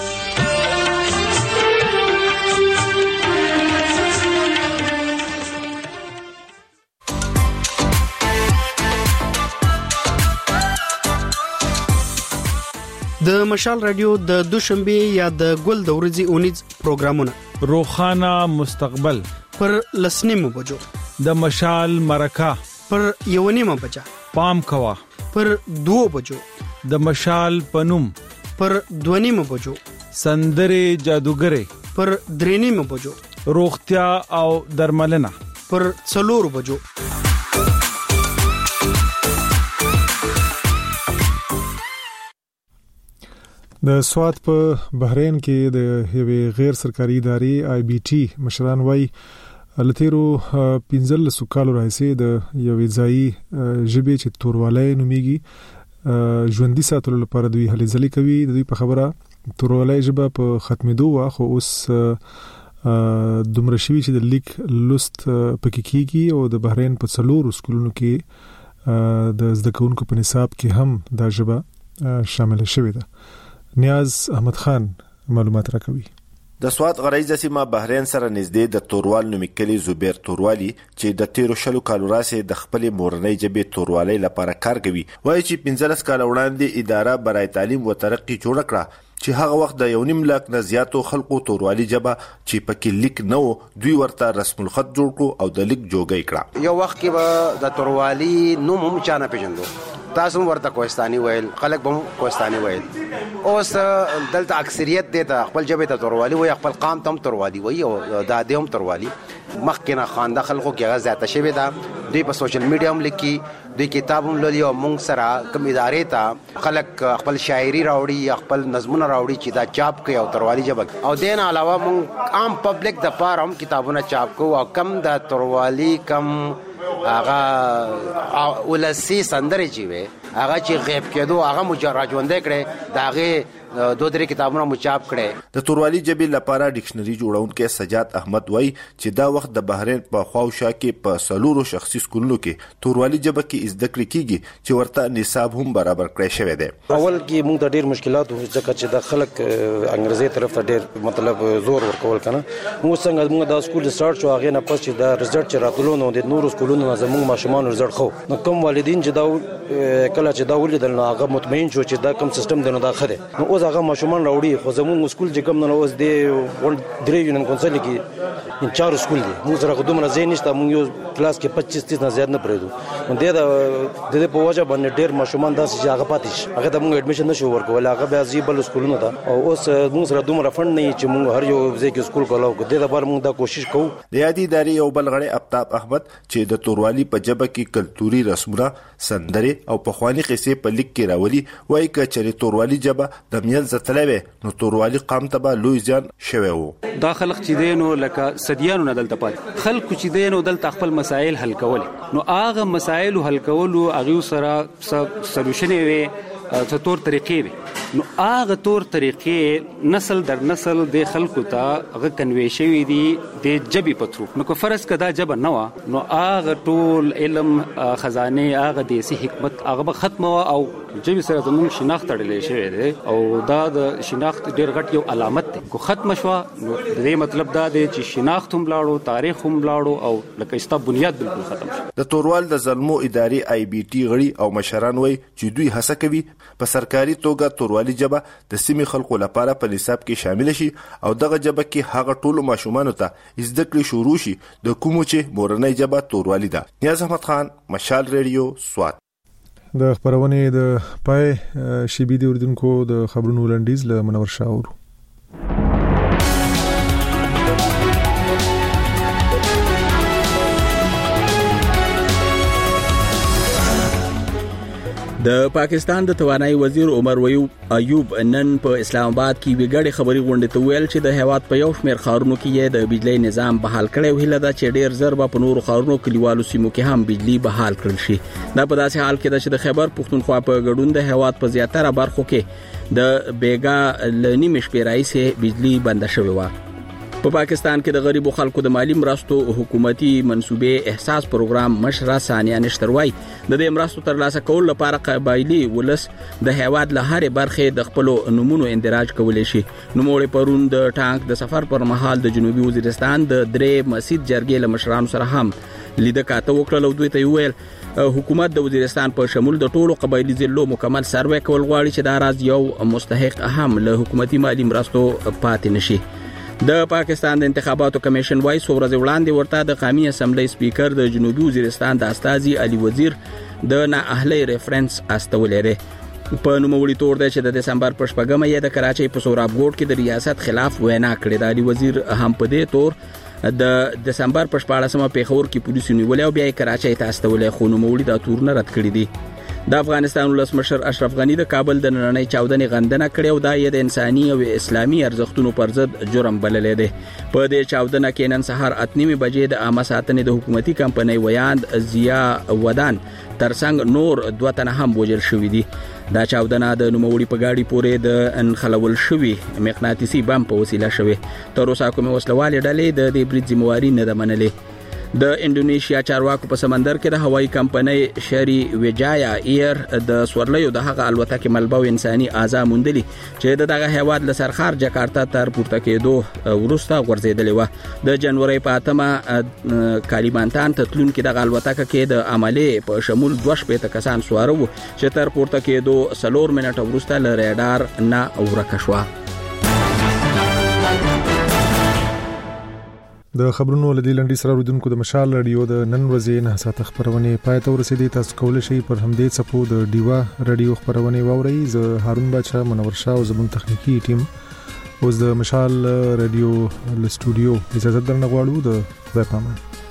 [SPEAKER 19] د مشال رادیو د دوشنبه یا د ګل د ورځې اونیز پروګرامونه
[SPEAKER 15] روخانه مستقبل
[SPEAKER 19] پر لسنیمو بجو،
[SPEAKER 15] د مشال مرکه
[SPEAKER 19] پر یونیمه بجا،
[SPEAKER 15] پام کوا
[SPEAKER 19] پر دو بجو،
[SPEAKER 15] د مشال پنوم
[SPEAKER 19] پر دونیمه بجو،
[SPEAKER 15] سندره جادوګره
[SPEAKER 19] پر درینیمه بجو،
[SPEAKER 15] روغتیا او درملنه
[SPEAKER 19] پر څلور بجو.
[SPEAKER 1] د سواد په بحرین کې د یوې غیر سرکاري ادارې آی بي ټي مشران وای لتیرو پنځل سکالو راځي د یو ځای ژبه چې توروالۍ نوميږي ژوندۍ ساتلو لپاره دوی هلې ځلې کوي. د دوی په خبره توروالۍ ژبه په ختمېدو وا خو اوس دومره شوي چې د لیک لوست پکې کیږي او د بحرین په څلورو سکولونو کې د زده کوونکو په نصاب کې هم دا ژبه شامل شوې ده. نیاز احمد خان معلومات راکوي.
[SPEAKER 20] د سوات غریزه سیمه بحرین سره نږدې د توروال نومکلی زبیر توروالی چې د تیرو شلو کالو راځي د خپل مورنۍ ژبې توروالۍ لپاره کار کوي وایي چې پنځلس کال وړاندې اداره برای تعلیم او ترقی جوړ کړه چې هغه وخت د یو نیم لک نه زیاتو خلکو توروالي ژبه چې پکې لیک نه و دوی ورته رسم الخط جوړ کړو او د لیک جوګي کړه.
[SPEAKER 21] یو وخت کې به د توروالي نوم هم چانه پیژندو تاسو ورته کوهستاني ویل خلک به کوهستاني ویل. اوس دلته اکثریت دی ته خپل ژبه ته توروالي وي خپل قام ته هم توروالي وي او د دې هم توروالي مخکنه خانده خلکو کې هغه زیاته شوی دا دوی په سوشل میډیا هم لیکي دوی کتابونه لولي او موږ سره کوم ادارې ته خلک خپل شاعري راوړي خپل نظمونه راوړي چې دا چاپ کوي او توروالي ژبه او دین علاوه موږ عام پبلک د پاره هم کتابونه چاپ کوو او کم د توروالي کم هغه ولسی سندرې چې وي هغه چې غیب کېدو هغه مجرد ژوندې کړي دا هغه دوه درې کتابونه مچاپ کړي.
[SPEAKER 20] د توروالي ژبې لپاره ډکشنري جوړونکي سجاد احمد وای چې دا وخت د بحرین په خواوشا کې په سلورو شخصي سکولونو کې توروالي ژبه کې زده کړې کیږي چې ورته نصاب هم برابر کړی شوی دی.
[SPEAKER 22] اول کې موږ ته ډېر مشکلات وو ځکه چې د خلک انګریزي طرف ته ډېر مطلب زور ورکول کنه موږ څنګه موږ د سکول سٹارټ شو هغه نه پس چې د رزلټ چې راتلو نو د نورو سکولونو زموږ ماشومان رزلټ خو نو کوم والدین چې دا کله چې دا ولیدل نو هغه مطمئن شو چې دا کوم سیستم دی نو دا خره نو اوس هغه ماشومان راوړي خو زموږ سکول چې کوم نه اوس دی درې یونین کونسل کې ان چار سکول دی موږ سره کومه ځای نشته موږ یو کلاس کې پچیس تیس نه زیات نه پرېدو نو د دې په وجه باندې ډېر ماشومان داسې چې هغه پاتې شي هغه ته موږ اډمیشن نشو ورکول هغه بیا ځي بل سکولونو ته او اوس موږ سره دومره فند نه چې موږ هر یو ځای کې سکول کولاو د دې لپاره موږ دا کوشش کوو.
[SPEAKER 20] د یادې ادارې یو بل غړی افتاب احمد چې د توروالي په ژبه کې کلتوري رسمونه سندرې او پخوانی قصې په لیک کې راولي وایي چې توروالي ژبه د میل زتلوي نو توروالي قام ته به لوی ځان شوی وو.
[SPEAKER 23] دا خلک چې دینو لکه صدیانو نه دلته پات خلک چې دینو دلته خپل مسائل حل کول نو هغه مسائل حل کول او هغه سره سولوشن وي څه تور طریقې وي نو هغه تور طریقې نسل در نسل د خلکو ته هغه کنوي شوی دي د جبي پترو نو کو فرض کدا جب نه و نو هغه ټول علم خزانه هغه د سي حکمت هغه ختم او جبي سره زموږ شناخت تړلې شوی دی او دا د شناخت ډیر غټ یو علامت دی کو ختم شو نو دې مطلب دا دی چې شناخت هم لاړو تاریخ هم لاړو او لکه استا بنیاد بالکل ختم شو.
[SPEAKER 20] د توروال د ظلمو ادارې آی بي ټي غړي او مشران وای چې دوی هڅه کوي په سرکاري توګه توروالي ژبه د سیمې خلکو لپاره په نصاب کې شامل شي او دغه ژبه کې هغه ټولو ماشومان ته زده کړې شروع شي د کومو چې مورنۍ ژبه توروالي ده. نیاز احمد خان مشال ریډیو سوات.
[SPEAKER 1] د خبرونه د پای شیبي د اردوونکو د خبرونو لنډیز له منور شاور.
[SPEAKER 2] د پاکستان د توانایي وزیر عمر ایوب نن په اسلام آباد کې ویګړې خبري غونډه ته ویل چې د هیواد په یو شمېر خارونو کې د بجلی نظام بحال کړي او هله دا چې ډیر زر په نورو خارونو کلیوالو سیمو کې هم بجلی بحال کړل شي. دا په داسې حال کې چې د خیبر پښتونخوا په ګډون د هیواد په زیاتره برخو کې د بیګا لنیمه شپې راځي بجلی بند شوی و. په پاکستان کې د غریبو خلکو د مالی مرستو حکومتي منسوبې احساس پروګرام مشره ثانیه نشتروي د دې مرستو ترلاسه کول لپاره قبایلی ولس د هیواد له هرې برخې د خپل نمونو اندراج کولی شي. نوموړي پرون د ټانک د سفر پر مهال د جنوبي وزیرستان د درې مسجد جرګې له مشرانو سره هم لیده کاته وکړل او دوی ته ویل حکومت د وزیرستان په شمول د ټولو قبایلی ضلعو مکمل سروې کول غواړي چې دا راز یو مستحق هم له حکومتي مالی مرستو پاتې نشي. د پاکستان د انتخاباتو کمیشن وايي څو ورځې وړاندې ورته د قومي اسمبلی سپیکر د جنوبي وزیرستان د استاذي علي وزیر د نااهلي ریفرنس استولې ده. په نوموړي تور ده چې د دسمبر په شپږمه یې د کراچۍ په سوراب ګوټ کې د ریاست خلاف وینا کړې ده. علي وزیر هم په دې تور د دسمبر په شپاړسمه پیښور کې پولیسو نیولې او بیا یې کراچۍ ته استولې خو نوموړي دا تور نه رد کړی دی. د افغانستان ولسمشر اشرف غنی د کابل د نړۍ چاودنې غندنه کړې او دا یې د انساني او اسلامي ارزښتونو پر ضد جرم بللې ده. په دې چاودنه کې نن سهار اتنیمه بجې د عامه ساتنې د حکومتي کمپنۍ ویاند ضیا ودان ترڅنګ نور دوه تنه هم وژل شوي دي. دا چاودنه د نوموړي په گاډي پورې د انخلول شوي مغناطیسي بم په وسیله شوه. تر اوسه کومه وسلواله ډلې د دې برید ذمہواری نه ده منلې. د انډونیشیا چارواکو په سمندر کې د هوایي کمپنۍ شری ویجایا ایر د سورلیو د هغه الوتکې ملبه او انساني اعضاء موندلي چې دغه هیواد له سرخار جکارتا تر پورته کېدو ورسته غورځېدلې و. د جنوري په اتمه کالیمانتان ته تلون کې د الوتکه کې د عملې په شمول دوه شپېته کسان سواره وو چې تر پورته کېدو څلور منټه وروسته له ریډار نه ورکه شوه.
[SPEAKER 1] د خبرونو لدی لنډي سره ودونکو د مشال رادیو د نن ورځې نه ساته خبرونه پای ته ورسېدي. تاسو کولای شئ پر همدې څپو د ډیوا رادیو خبرونه واورئ. زه هارون بچا منور شاه او زموږ تخنیکی ټیم اوس د مشال رادیو له سټوډیو اجازه درنه غواړو. د خدای پامه.